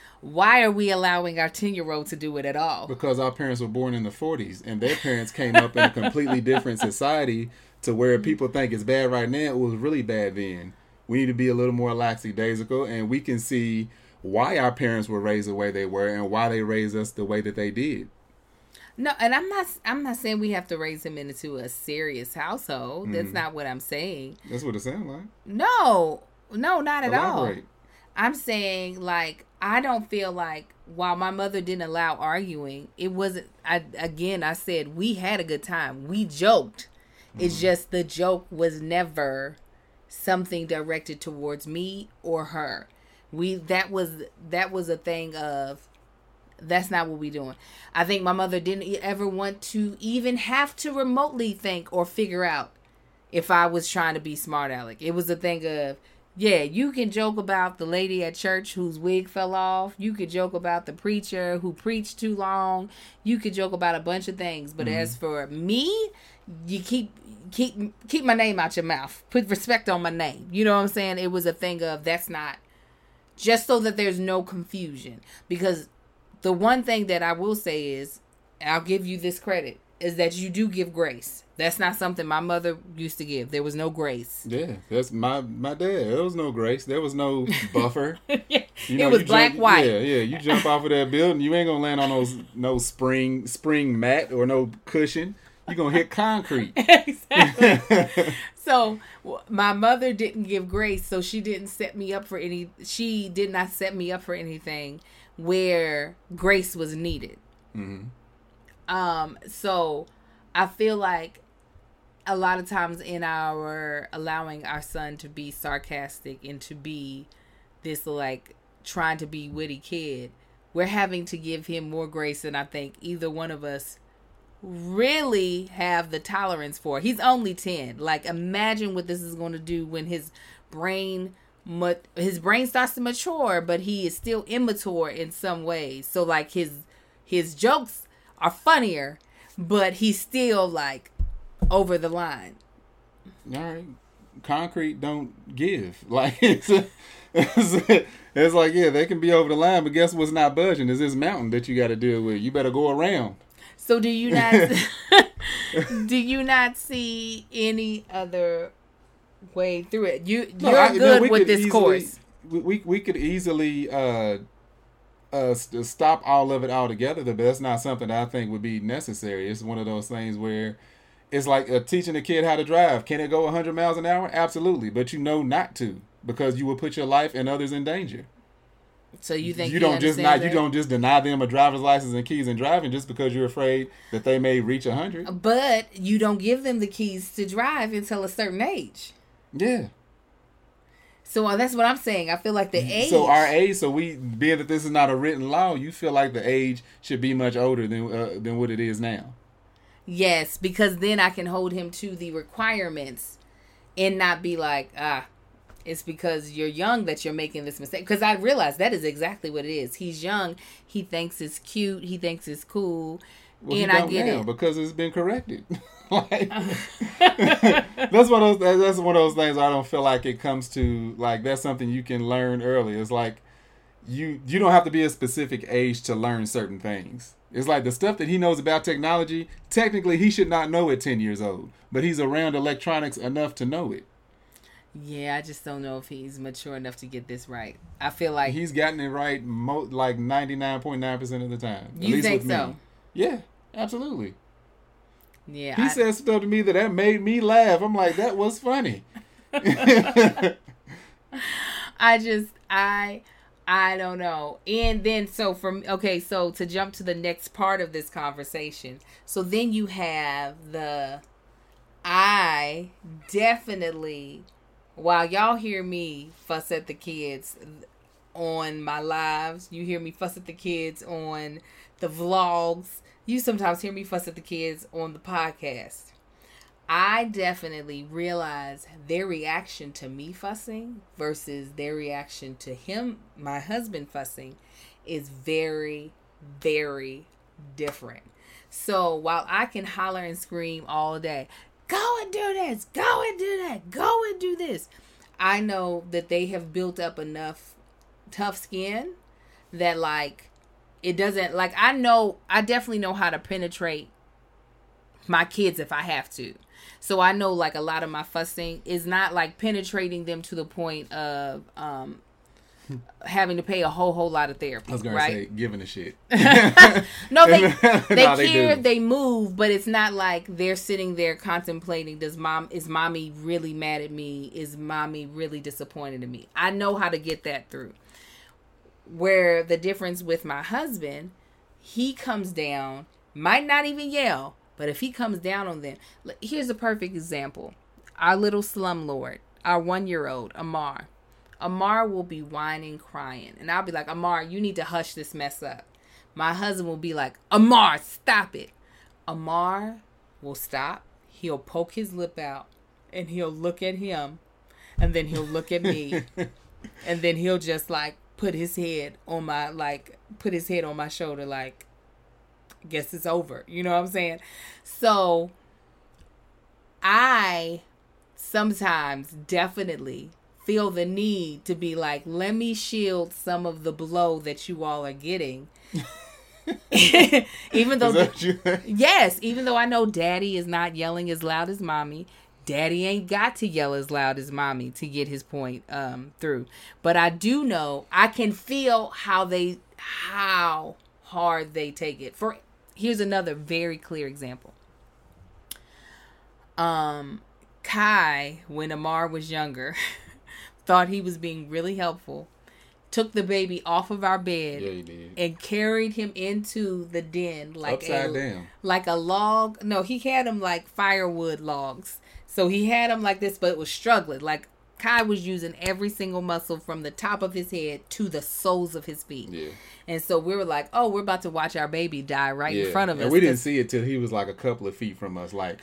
Why are we allowing our ten-year-old to do it at all? Because our parents were born in the forties, and their parents came up in a completely different society to where people think it's bad right now. It was really bad then. We need to be a little more lackadaisical, and we can see why our parents were raised the way they were and why they raised us the way that they did. No, and I'm not I'm not saying we have to raise him into a serious household. Mm-hmm. That's not what I'm saying. That's what it sounds like. No, no, not at Elaborate. all. I'm saying, like, I don't feel like while my mother didn't allow arguing, it wasn't, I again, I said we had a good time. We joked. Mm-hmm. It's just the joke was never something directed towards me or her. We, that was, that was a thing of, that's not what we doing. I think my mother didn't ever want to even have to remotely think or figure out if I was trying to be smart aleck. It was a thing of, yeah, you can joke about the lady at church whose wig fell off. You could joke about the preacher who preached too long. You could joke about a bunch of things. But mm-hmm. as for me, you keep keep keep my name out your mouth. Put respect on my name. You know what I'm saying? It was a thing of, that's not, just so that there's no confusion. Because the one thing that I will say is, I'll give you this credit, is that you do give grace. That's not something my mother used to give. There was no grace. Yeah, that's my my dad. There was no grace. There was no buffer. yeah, you know, it was black, jump, white. Yeah, yeah. You jump off of that building, you ain't gonna land on those no spring spring mat or no cushion. You're gonna hit concrete. Exactly. So my mother didn't give grace, so she didn't set me up for any. She did not set me up for anything where grace was needed. Mm-hmm. Um. So I feel like a lot of times in our allowing our son to be sarcastic and to be this, like, trying to be witty kid, we're having to give him more grace than I think either one of us really have the tolerance for. He's only ten. Like, imagine what this is going to do when his brain his brain starts to mature, but he is still immature in some ways. So, like, his his jokes are funnier, but he's still, like, over the line. All right. Concrete don't give. Like, it's, a, it's, a, it's like, yeah, they can be over the line, but guess what's not budging is this mountain that you got to deal with. You better go around. So do you not do you not see any other way through it? You no, you're I, good no, with this easily, course. We we could easily uh, uh, stop all of it altogether, but that's not something that I think would be necessary. It's one of those things where it's like uh, teaching a kid how to drive. Can it go one hundred miles an hour? Absolutely, but you know not to, because you will put your life and others in danger. So you think you, you don't just not that? you don't just deny them a driver's license and keys and driving just because you're afraid that they may reach a hundred. But you don't give them the keys to drive until a certain age. Yeah. So uh, that's what I'm saying. I feel like the age. So our age. So we, being that this is not a written law, you feel like the age should be much older than uh, than what it is now. Yes, because then I can hold him to the requirements and not be like, ah, it's because you're young that you're making this mistake. Because I realize that is exactly what it is. He's young. He thinks it's cute. He thinks it's cool. Well, and he I don't get now it because it's been corrected. Like, that's one of those. That's one of those things I don't feel like it comes to, like, that's something you can learn early. It's like you you don't have to be a specific age to learn certain things. It's like the stuff that he knows about technology. Technically, he should not know at ten years old, but he's around electronics enough to know it. Yeah, I just don't know if he's mature enough to get this right. I feel like he's gotten it right mo- like ninety-nine point nine percent of the time. You at least think with so? Me. Yeah, absolutely. Yeah, he I... said stuff to me that, that made me laugh. I'm like, that was funny. I just, I, I don't know. And then, so from, okay, so to jump to the next part of this conversation. So then you have the, I definitely, while y'all hear me fuss at the kids on my lives, you hear me fuss at the kids on the vlogs, you sometimes hear me fuss at the kids on the podcast. I definitely realize their reaction to me fussing versus their reaction to him, my husband, fussing is very, very different. So while I can holler and scream all day, go and do this, go and do that, go and do this, I know that they have built up enough tough skin that, like, it doesn't, like, I know, I definitely know how to penetrate my kids if I have to. So I know, like, a lot of my fussing is not like penetrating them to the point of um having to pay a whole whole lot of therapy. I was gonna right? say giving a shit. No, they they no, care, they, they move, but it's not like they're sitting there contemplating, does mom is mommy really mad at me? Is mommy really disappointed in me? I know how to get that through. Where the difference with my husband, he comes down, might not even yell, but if he comes down on them, here's a perfect example. Our little slumlord, our one-year-old, Amar. Amar will be whining, crying. And I'll be like, Amar, you need to hush this mess up. My husband will be like, Amar, stop it. Amar will stop. He'll poke his lip out. And he'll look at him. And then he'll look at me. And then he'll just, like, put his head on my, like, put his head on my shoulder, like, guess it's over. You know what I'm saying? So I sometimes definitely feel the need to be like, let me shield some of the blow that you all are getting. Even though, the, yes, even though I know daddy is not yelling as loud as mommy. Daddy ain't got to yell as loud as mommy to get his point um, through. But I do know, I can feel how they, how hard they take it. For Here's another very clear example. Um, Kai, when Amar was younger, thought he was being really helpful, took the baby off of our bed, yeah, he did, and carried him into the den like upside a, down, like a log. No, he had him like firewood logs. So he had him like this, but was struggling. Like Kai was using every single muscle from the top of his head to the soles of his feet. Yeah. And so we were like, oh, we're about to watch our baby die right yeah. in front of and us. And we didn't see it till he was like a couple of feet from us. Like,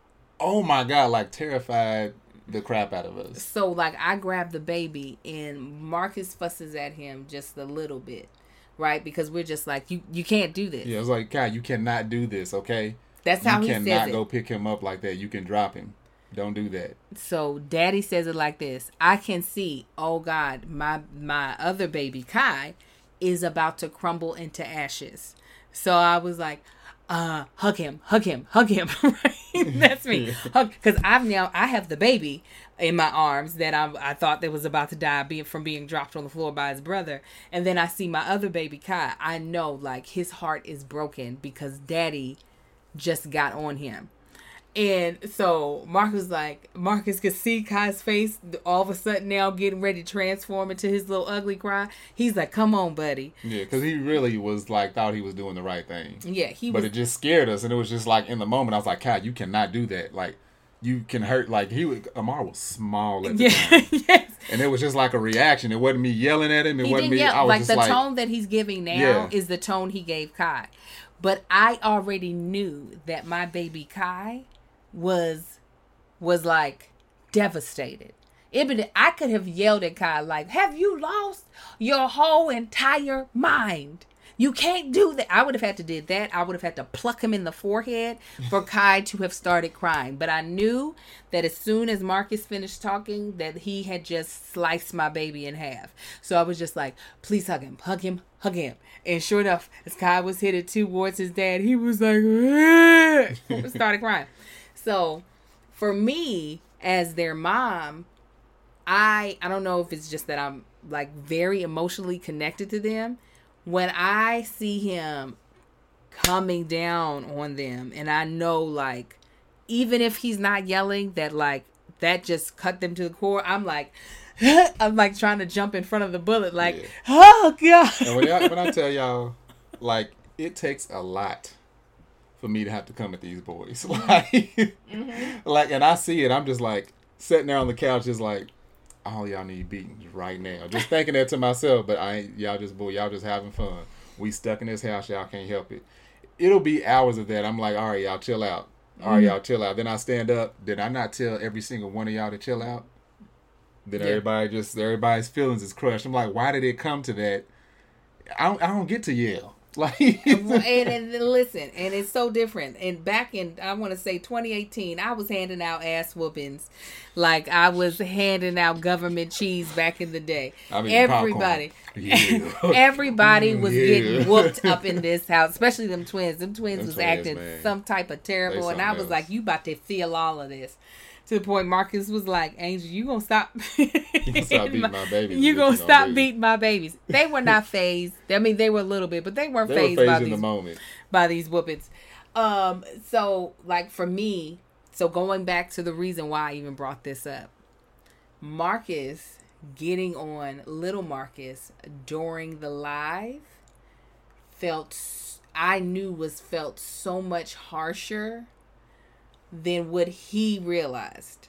oh my God, like terrified the crap out of us. So like I grabbed the baby and Marcus fusses at him just a little bit. Right? Because we're just like, you, you can't do this. Yeah, it was like, Kai, you cannot do this, okay? That's how you he says it. You cannot go pick him up like that. You can drop him. Don't do that. So daddy says it like this. I can see, oh God, my my other baby, Kai, is about to crumble into ashes. So I was like, uh, hug him, hug him, hug him. Right? That's me. Hug, because I've now, I have the baby in my arms that I, I thought that was about to die being, from being dropped on the floor by his brother. And then I see my other baby, Kai. I know, like, his heart is broken because daddy just got on him. And so Marcus like Marcus could see Kai's face all of a sudden now getting ready to transform into his little ugly cry. He's like, "Come on, buddy." Yeah, because he really was like thought he was doing the right thing. Yeah, he. But was... it just scared us, and it was just like in the moment I was like, "Kai, you cannot do that. Like, you can hurt." Like he would, Amar was small at the yeah, time, yes. And it was just like a reaction. It wasn't me yelling at him. It he wasn't didn't me. yell. I was like just the like, tone that he's giving now yeah. is the tone he gave Kai. But I already knew that my baby Kai was was like devastated. It been, I could have yelled at Kai like, "Have you lost your whole entire mind? You can't do that." I would have had to did that. I would have had to pluck him in the forehead for Kai to have started crying. But I knew that as soon as Marcus finished talking, that he had just sliced my baby in half. So I was just like, "Please hug him, hug him, hug him." And sure enough, as Kai was headed towards his dad, he was like, started crying. So for me, as their mom, I I don't know if it's just that I'm like very emotionally connected to them. When I see him coming down on them, and I know like, even if he's not yelling, that like that just cut them to the core, I'm like, I'm like trying to jump in front of the bullet, like, Yeah. oh god. And when, y'all, when I tell y'all, like, it takes a lot for me to have to come at these boys, like, mm-hmm. like, and I see it. I'm just like sitting there on the couch, just like, all y'all need beatings right now. Just thinking that to myself, but I ain't. Y'all just boy, y'all just having fun. We stuck in this house, y'all can't help it. It'll be hours of that. I'm like, all right, y'all chill out. All right, mm-hmm. y'all chill out. Then I stand up. Did I not tell every single one of y'all to chill out? Then yeah. everybody just everybody's feelings is crushed. I'm like, why did it come to that? I don't, I don't get to yell. Like, and, and, and listen, and it's so different. And back in, I want to say twenty eighteen, I was handing out ass whoopings, like I was handing out government cheese back in the day. I mean, everybody, yeah. everybody was yeah. getting whooped up in this house, especially them twins. Them twins them was twins, acting man. some type of terrible, and I was else. like, "You about to feel all of this." To the point Marcus was like, Angel, you gonna stop you gonna stop beating my babies. You gonna stop babies. beating my babies. They were not phased. I mean, they were a little bit, but they weren't they phased, were phased by in these, the moment. by these whoopings. Um, so like for me, so going back to the reason why I even brought this up, Marcus getting on little Marcus during the live felt, I knew was felt so much harsher than what he realized.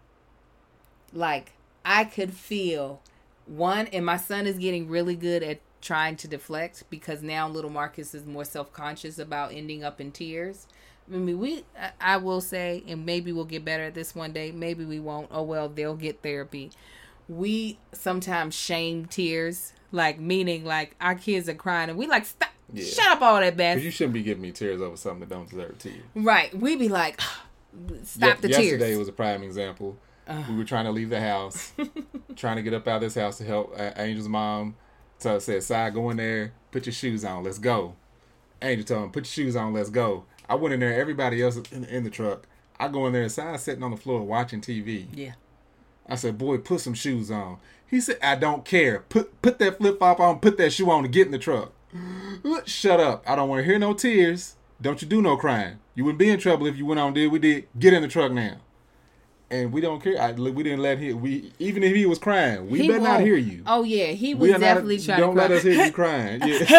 Like, I could feel one, and my son is getting really good at trying to deflect because now little Marcus is more self-conscious about ending up in tears. I mean, we, I will say, and maybe we'll get better at this one day. Maybe we won't. Oh, well, they'll get therapy. We sometimes shame tears, like, meaning, like, our kids are crying, and we like, stop, yeah. shut up all that, Beth. Because you shouldn't be giving me tears over something that don't deserve tears. Right. We be like, stop Ye- the yesterday tears. Yesterday was a prime example. Uh, we were trying to leave the house, trying to get up out of this house to help uh, Angel's mom. So I said, Si, go in there, put your shoes on, let's go. Angel told him, put your shoes on, let's go. I went in there, everybody else in, in the truck. I go in there, Si sitting on the floor watching T V. Yeah. I said, boy, put some shoes on. He said, I don't care. Put put that flip-flop on, put that shoe on and get in the truck. Shut up. I don't want to hear no tears. Don't you do no crying. You wouldn't be in trouble if you went on and did we did. Get in the truck now. And we don't care. I, we didn't let him. We even if he was crying, we he better won't. not hear you. Oh yeah, he was definitely not, trying don't to cry. Don't let us hear you crying.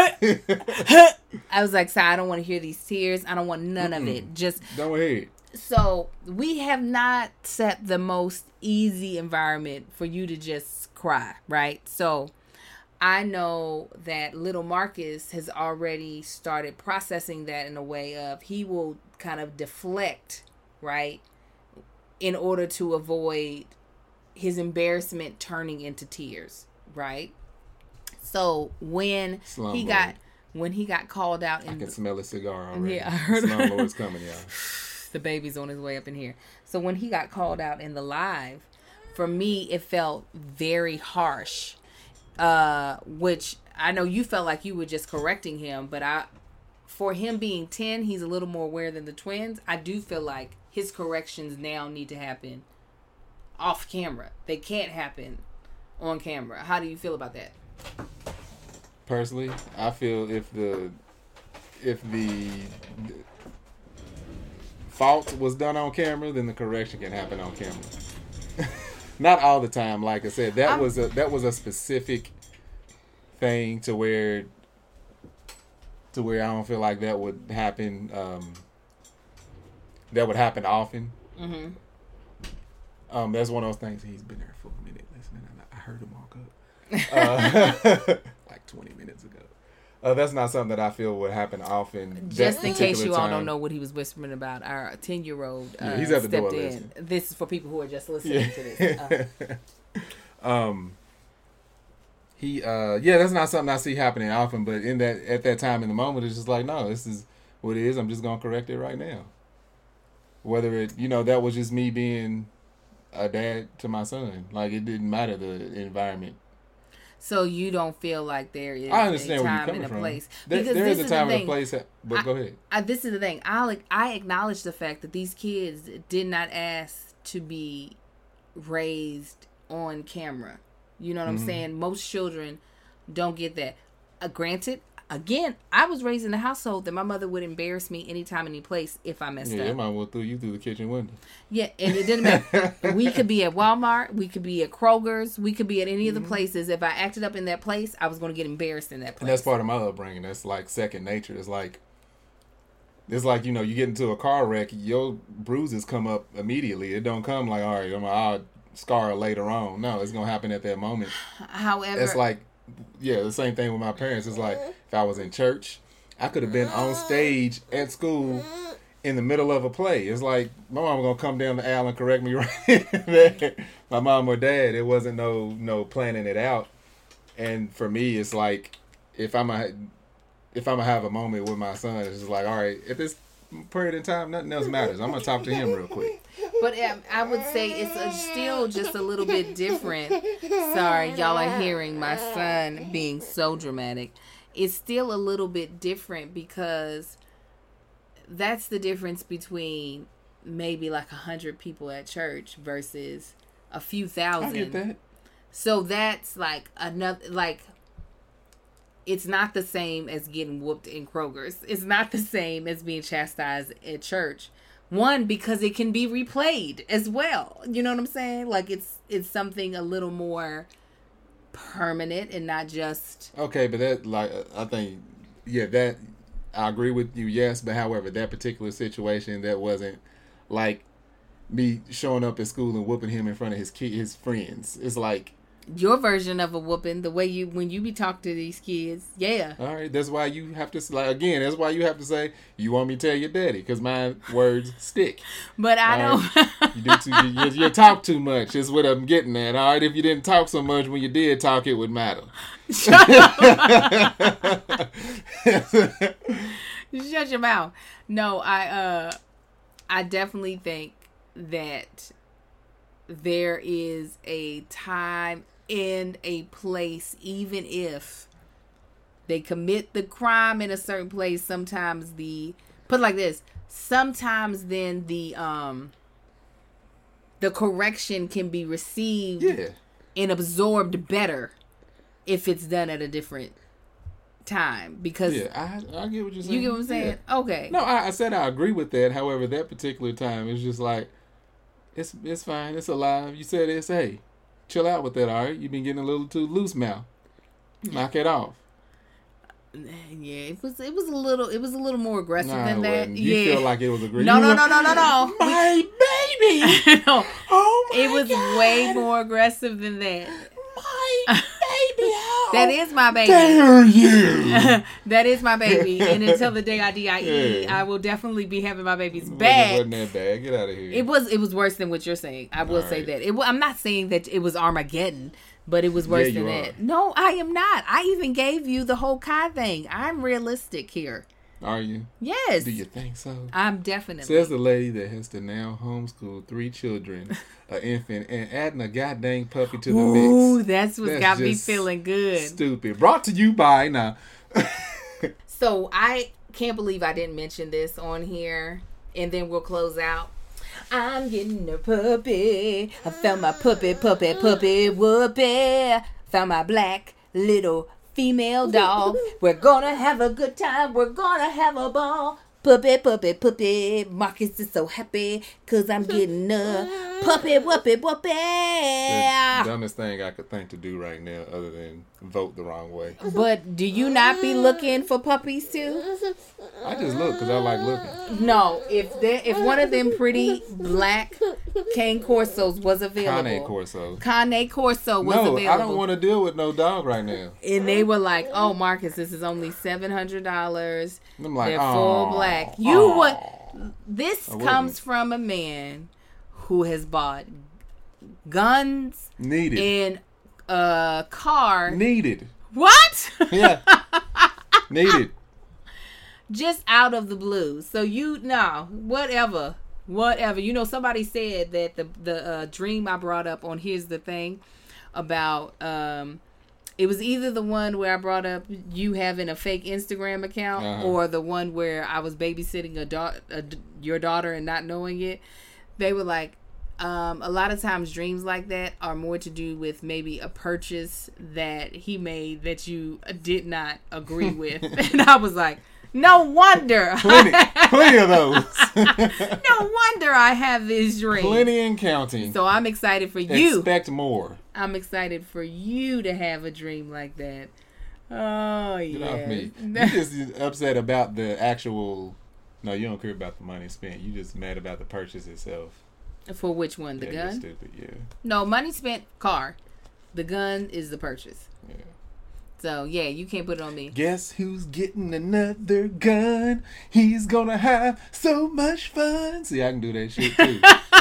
Yeah. I was like, "Si, I don't want to hear these tears. I don't want none Mm-mm. of it. Just don't hear it." So we have not set the most easy environment for you to just cry, right? So I know that little Marcus has already started processing that in a way of he will kind of deflect, right? In order to avoid his embarrassment turning into tears, right? So when Slum he Lord. got when he got called out, in I can the, smell a cigar already. Yeah, I heard. Slum Lord's coming, y'all. The baby's on his way up in here. So when he got called out in the live, for me it felt very harsh. Uh, which I know you felt like you were just correcting him, but I, for him being ten, he's a little more aware than the twins. I do feel like his corrections now need to happen off camera. They can't happen on camera. How do you feel about that? Personally, I feel if the if the, the fault was done on camera, then the correction can happen on camera. Not all the time, like I said. That I'm, was a that was a specific thing to where to where I don't feel like that would happen. Um, that would happen often. Mm-hmm. Um, that's one of those things. He's been there for a minute listening. I heard him walk up uh, like twenty minutes ago. Uh, that's not something that I feel would happen often. Just in case you all don't know what he was whispering about, our ten-year-old uh, yeah, he's at the stepped door in. Listening. This is for people who are just listening yeah. to this. Uh. um, he, uh, yeah, that's not something I see happening often. But in that, at that time in the moment, it's just like, no, this is what it is. I'm just gonna correct it right now. Whether it, you know, that was just me being a dad to my son. Like it didn't matter the environment. So you don't feel like there is I understand a where time you're and a from. place. There, because there is this a time is and a place, but I, go ahead. I, this is the thing. I I acknowledge the fact that these kids did not ask to be raised on camera. You know what mm-hmm. I'm saying? Most children don't get that. Uh, granted, Again, I was raised in a household that my mother would embarrass me anytime, any place if I messed yeah, up. your mom will throw you through the kitchen window. Yeah, and it didn't matter. We could be at Walmart. We could be at Kroger's. We could be at any of the Mm-hmm. places. If I acted up in that place, I was going to get embarrassed in that place. And that's part of my upbringing. That's like second nature. It's like, it's like, you know, you get into a car wreck, your bruises come up immediately. It don't come like, all right, I'm I'll scar later on. No, it's going to happen at that moment. However, It's like, yeah, the same thing with my parents. It's like, if I was in church, I could have been on stage at school in the middle of a play. It's like, my mom going to come down the aisle and correct me right there. My mom or dad, it wasn't no no planning it out. And for me, it's like, if I'm a, if I'm going to have a moment with my son, it's just like, all right, at this period in time, nothing else matters. I'm going to talk to him real quick. but um, I would say it's a, still just a little bit different. Sorry, y'all are hearing my son being so dramatic. It's still a little bit different because that's the difference between maybe like a hundred people at church versus a few thousand. I get that. So that's like another, like, it's not the same as getting whooped in Kroger's. It's not the same as being chastised at church. One, because it can be replayed as well. You know what I'm saying? Like, it's it's something a little more permanent and not just... Okay, but that, like, I think, yeah, that, I agree with you, yes, but however, that particular situation, that wasn't, like, me showing up at school and whooping him in front of his ki- his friends. It's like... Your version of a whooping, the way you, when you be talking to these kids, yeah. All right, that's why you have to, like, again, that's why you have to say, you want me to tell your daddy, because my words stick. But I All don't... right? You, do too, you, you talk too much, is what I'm getting at. All right, if you didn't talk so much when you did talk, it would matter. Shut up. Shut your mouth. No, I, uh, I definitely think that there is a time and a place, even if they commit the crime in a certain place. Sometimes the, put it like this, sometimes then the um the correction can be received Yeah. and absorbed better if it's done at a different time, because Yeah, I, I get what you're saying. you get what I'm saying. Yeah. Okay. No, I, I said I agree with that. However, that particular time, it's just like, it's it's fine. It's alive. You said it's, hey, chill out with that, all right? You've been getting a little too loose mouth. Knock it off. Yeah, it was it was a little it was a little more aggressive Nah, than it that. wasn't. You Yeah. feel like it was aggressive. No, You no, were no, no, no, no. My baby. no, Oh my it was God. way more aggressive than that. My baby. How That is my baby. dare you? That is my baby, and until the day I die, Yeah. I will definitely be having my baby's Wasn't- back. Wasn't that bad? Get out of here. It was it was worse than what you're saying. I will All say right. that. It. wa- I'm not saying that it was Armageddon, but it was worse Yeah, than you that. are. No, I am not. I even gave you the whole Kai thing. I'm realistic here. Are you? Yes, Do you think so? I'm definitely. Says the lady that has to now homeschool three children, an infant, and adding a goddamn puppy to the Ooh, mix. that's what That's got me just feeling good. Stupid. Brought to you by now. So I can't believe I didn't mention this on here, and then we'll close out. I'm getting a puppy. I found my puppy, puppy, puppy, whoopee. Found my black little female dog. We're gonna have a good time. We're gonna have a ball. Puppy, puppy, puppy. Marcus is so happy because I'm getting a puppy, whoopee, The whoopee. dumbest thing I could think to do right now, other than vote the wrong way. But do you not be looking for puppies too? I just look because I like looking. No, if there, if one of them pretty black Cane Corsos was available, Cane Corso. Cane Corso was No, available, I don't want to deal with no dog right now. and they were like, "Oh, Marcus, this is only seven hundred dollars. And I'm like, They're "Aw, full black." You aw." would. This I wouldn't. comes from a man who has bought guns Needed. and a car. Needed. What? Yeah. Needed. Just out of the blue. So you no, whatever, whatever. You know, somebody said that the the uh, dream I brought up on Here's the Thing about um, it was either the one where I brought up you having a fake Instagram account, Uh-huh. or the one where I was babysitting a, da- a your daughter and not knowing it. They were like, Um, a lot of times dreams like that are more to do with maybe a purchase that he made that you did not agree with. And I was like, no wonder. Plenty, plenty of those. No wonder I have this dream. Plenty and counting. So I'm excited for you. Expect more. I'm excited for you to have a dream like that. Oh, yeah. Get off me. You just upset about the actual... No, you don't care about the money spent. You just mad about the purchase itself. For which one? The yeah, gun? You're stupid, yeah. No, money spent, car. The gun is the purchase. Yeah. So, yeah, you can't put it on me. Guess who's getting another gun? He's gonna have so much fun. See, I can do that shit, too.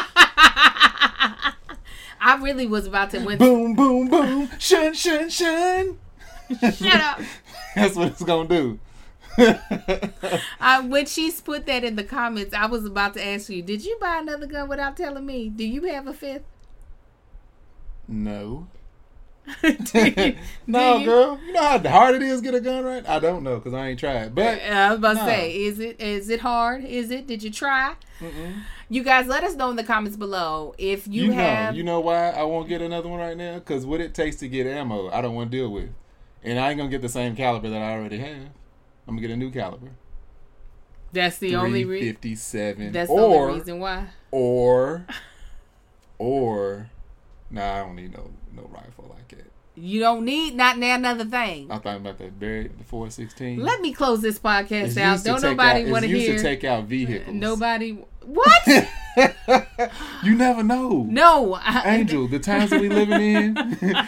I really was about to win. Boom, boom, boom. Shun, shun, shun. Shut up. That's what it's gonna do. I, when she's put that in the comments, I was about to ask you, did you buy another gun without telling me? Do you have a fifth? No. do you, no, do you? girl. You know how hard it is to get a gun right? I don't know because I ain't tried. But I was about to no. say, is it is it hard? Is it? Did you try? Mm-mm. You guys, let us know in the comments below if you, you have. Know, you know why I won't get another one right now? Because what it takes to get ammo, I don't want to deal with. And I ain't going to get the same caliber that I already have. I'm going to get a new caliber. That's the only reason. three fifty-seven. That's or, the only reason why. Or, or, nah, I don't need no no rifle like that. You don't need, not now another thing. I'm talking about the Barrett, the four sixteen. Let me close this podcast It's out. used to Don't take nobody out- want to It's used hear. to take out vehicles. Nobody. What? You never know. No. I, Angel, the times that we living in.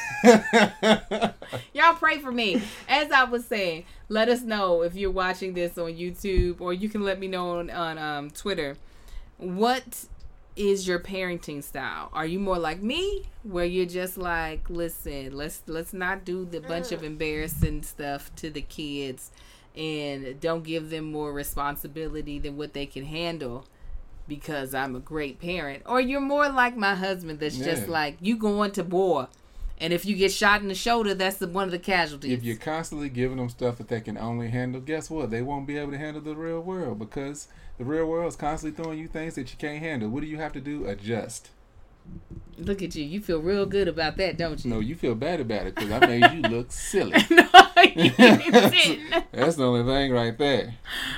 Y'all pray for me. As I was saying, let us know if you're watching this on YouTube, or you can let me know on, on um, Twitter. What is your parenting style? Are you more like me, where you're just like, listen, let's let's not do the bunch of embarrassing stuff to the kids and don't give them more responsibility than what they can handle because I'm a great parent? Or you're more like my husband that's Yeah. just like, you going to war, and if you get shot in the shoulder, that's the, one of the casualties. If you're constantly giving them stuff that they can only handle, guess what? They won't be able to handle the real world because the real world is constantly throwing you things that you can't handle. What do you have to do? Adjust. Look at you. You feel real good about that, don't you? No, you feel bad about it because I made you look silly. No, you didn't. That's the only thing right there.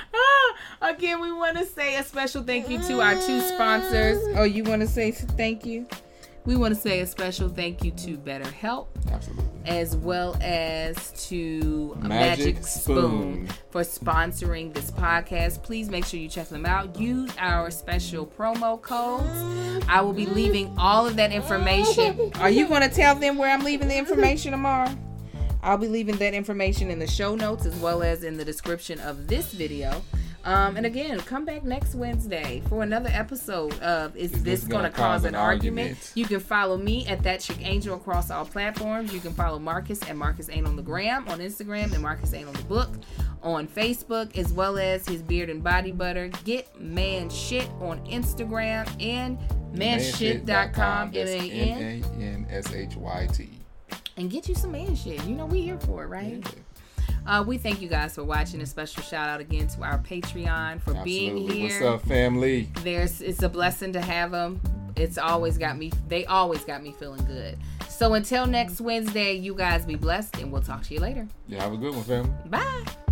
Again, we want to say a special thank you to our two sponsors. Oh, you want to say thank you? We want to say a special thank you to BetterHelp, Absolutely. as well as to Magic Magic Spoon Spoon. for sponsoring this podcast. Please make sure you check them out. Use our special promo codes. I will be leaving all of that information. Are you going to tell them where I'm leaving the information tomorrow? I'll be leaving that information in the show notes as well as in the description of this video. Um, and again, come back next Wednesday for another episode of Is, Is This, This Gonna, Gonna Cause, Cause an an argument? Argument? You can follow me at That Chick Angel across all platforms. You can follow Marcus at Marcus Ain't on the Gram on Instagram and Marcus Ain't on the Book on Facebook, as well as his Beard and Body Butter. Get Man Shit on Instagram and manshit dot com, That's M A N, M A N S H Y T. and get you some man shit. You know we here for it, right? Yeah. Uh, we thank you guys for watching. A special shout out again to our Patreon for being Absolutely. here. What's up, family? There's, it's a blessing to have them. It's always got me, they always got me feeling good. So until next Wednesday, you guys be blessed, and we'll talk to you later. Yeah, have a good one, family. Bye.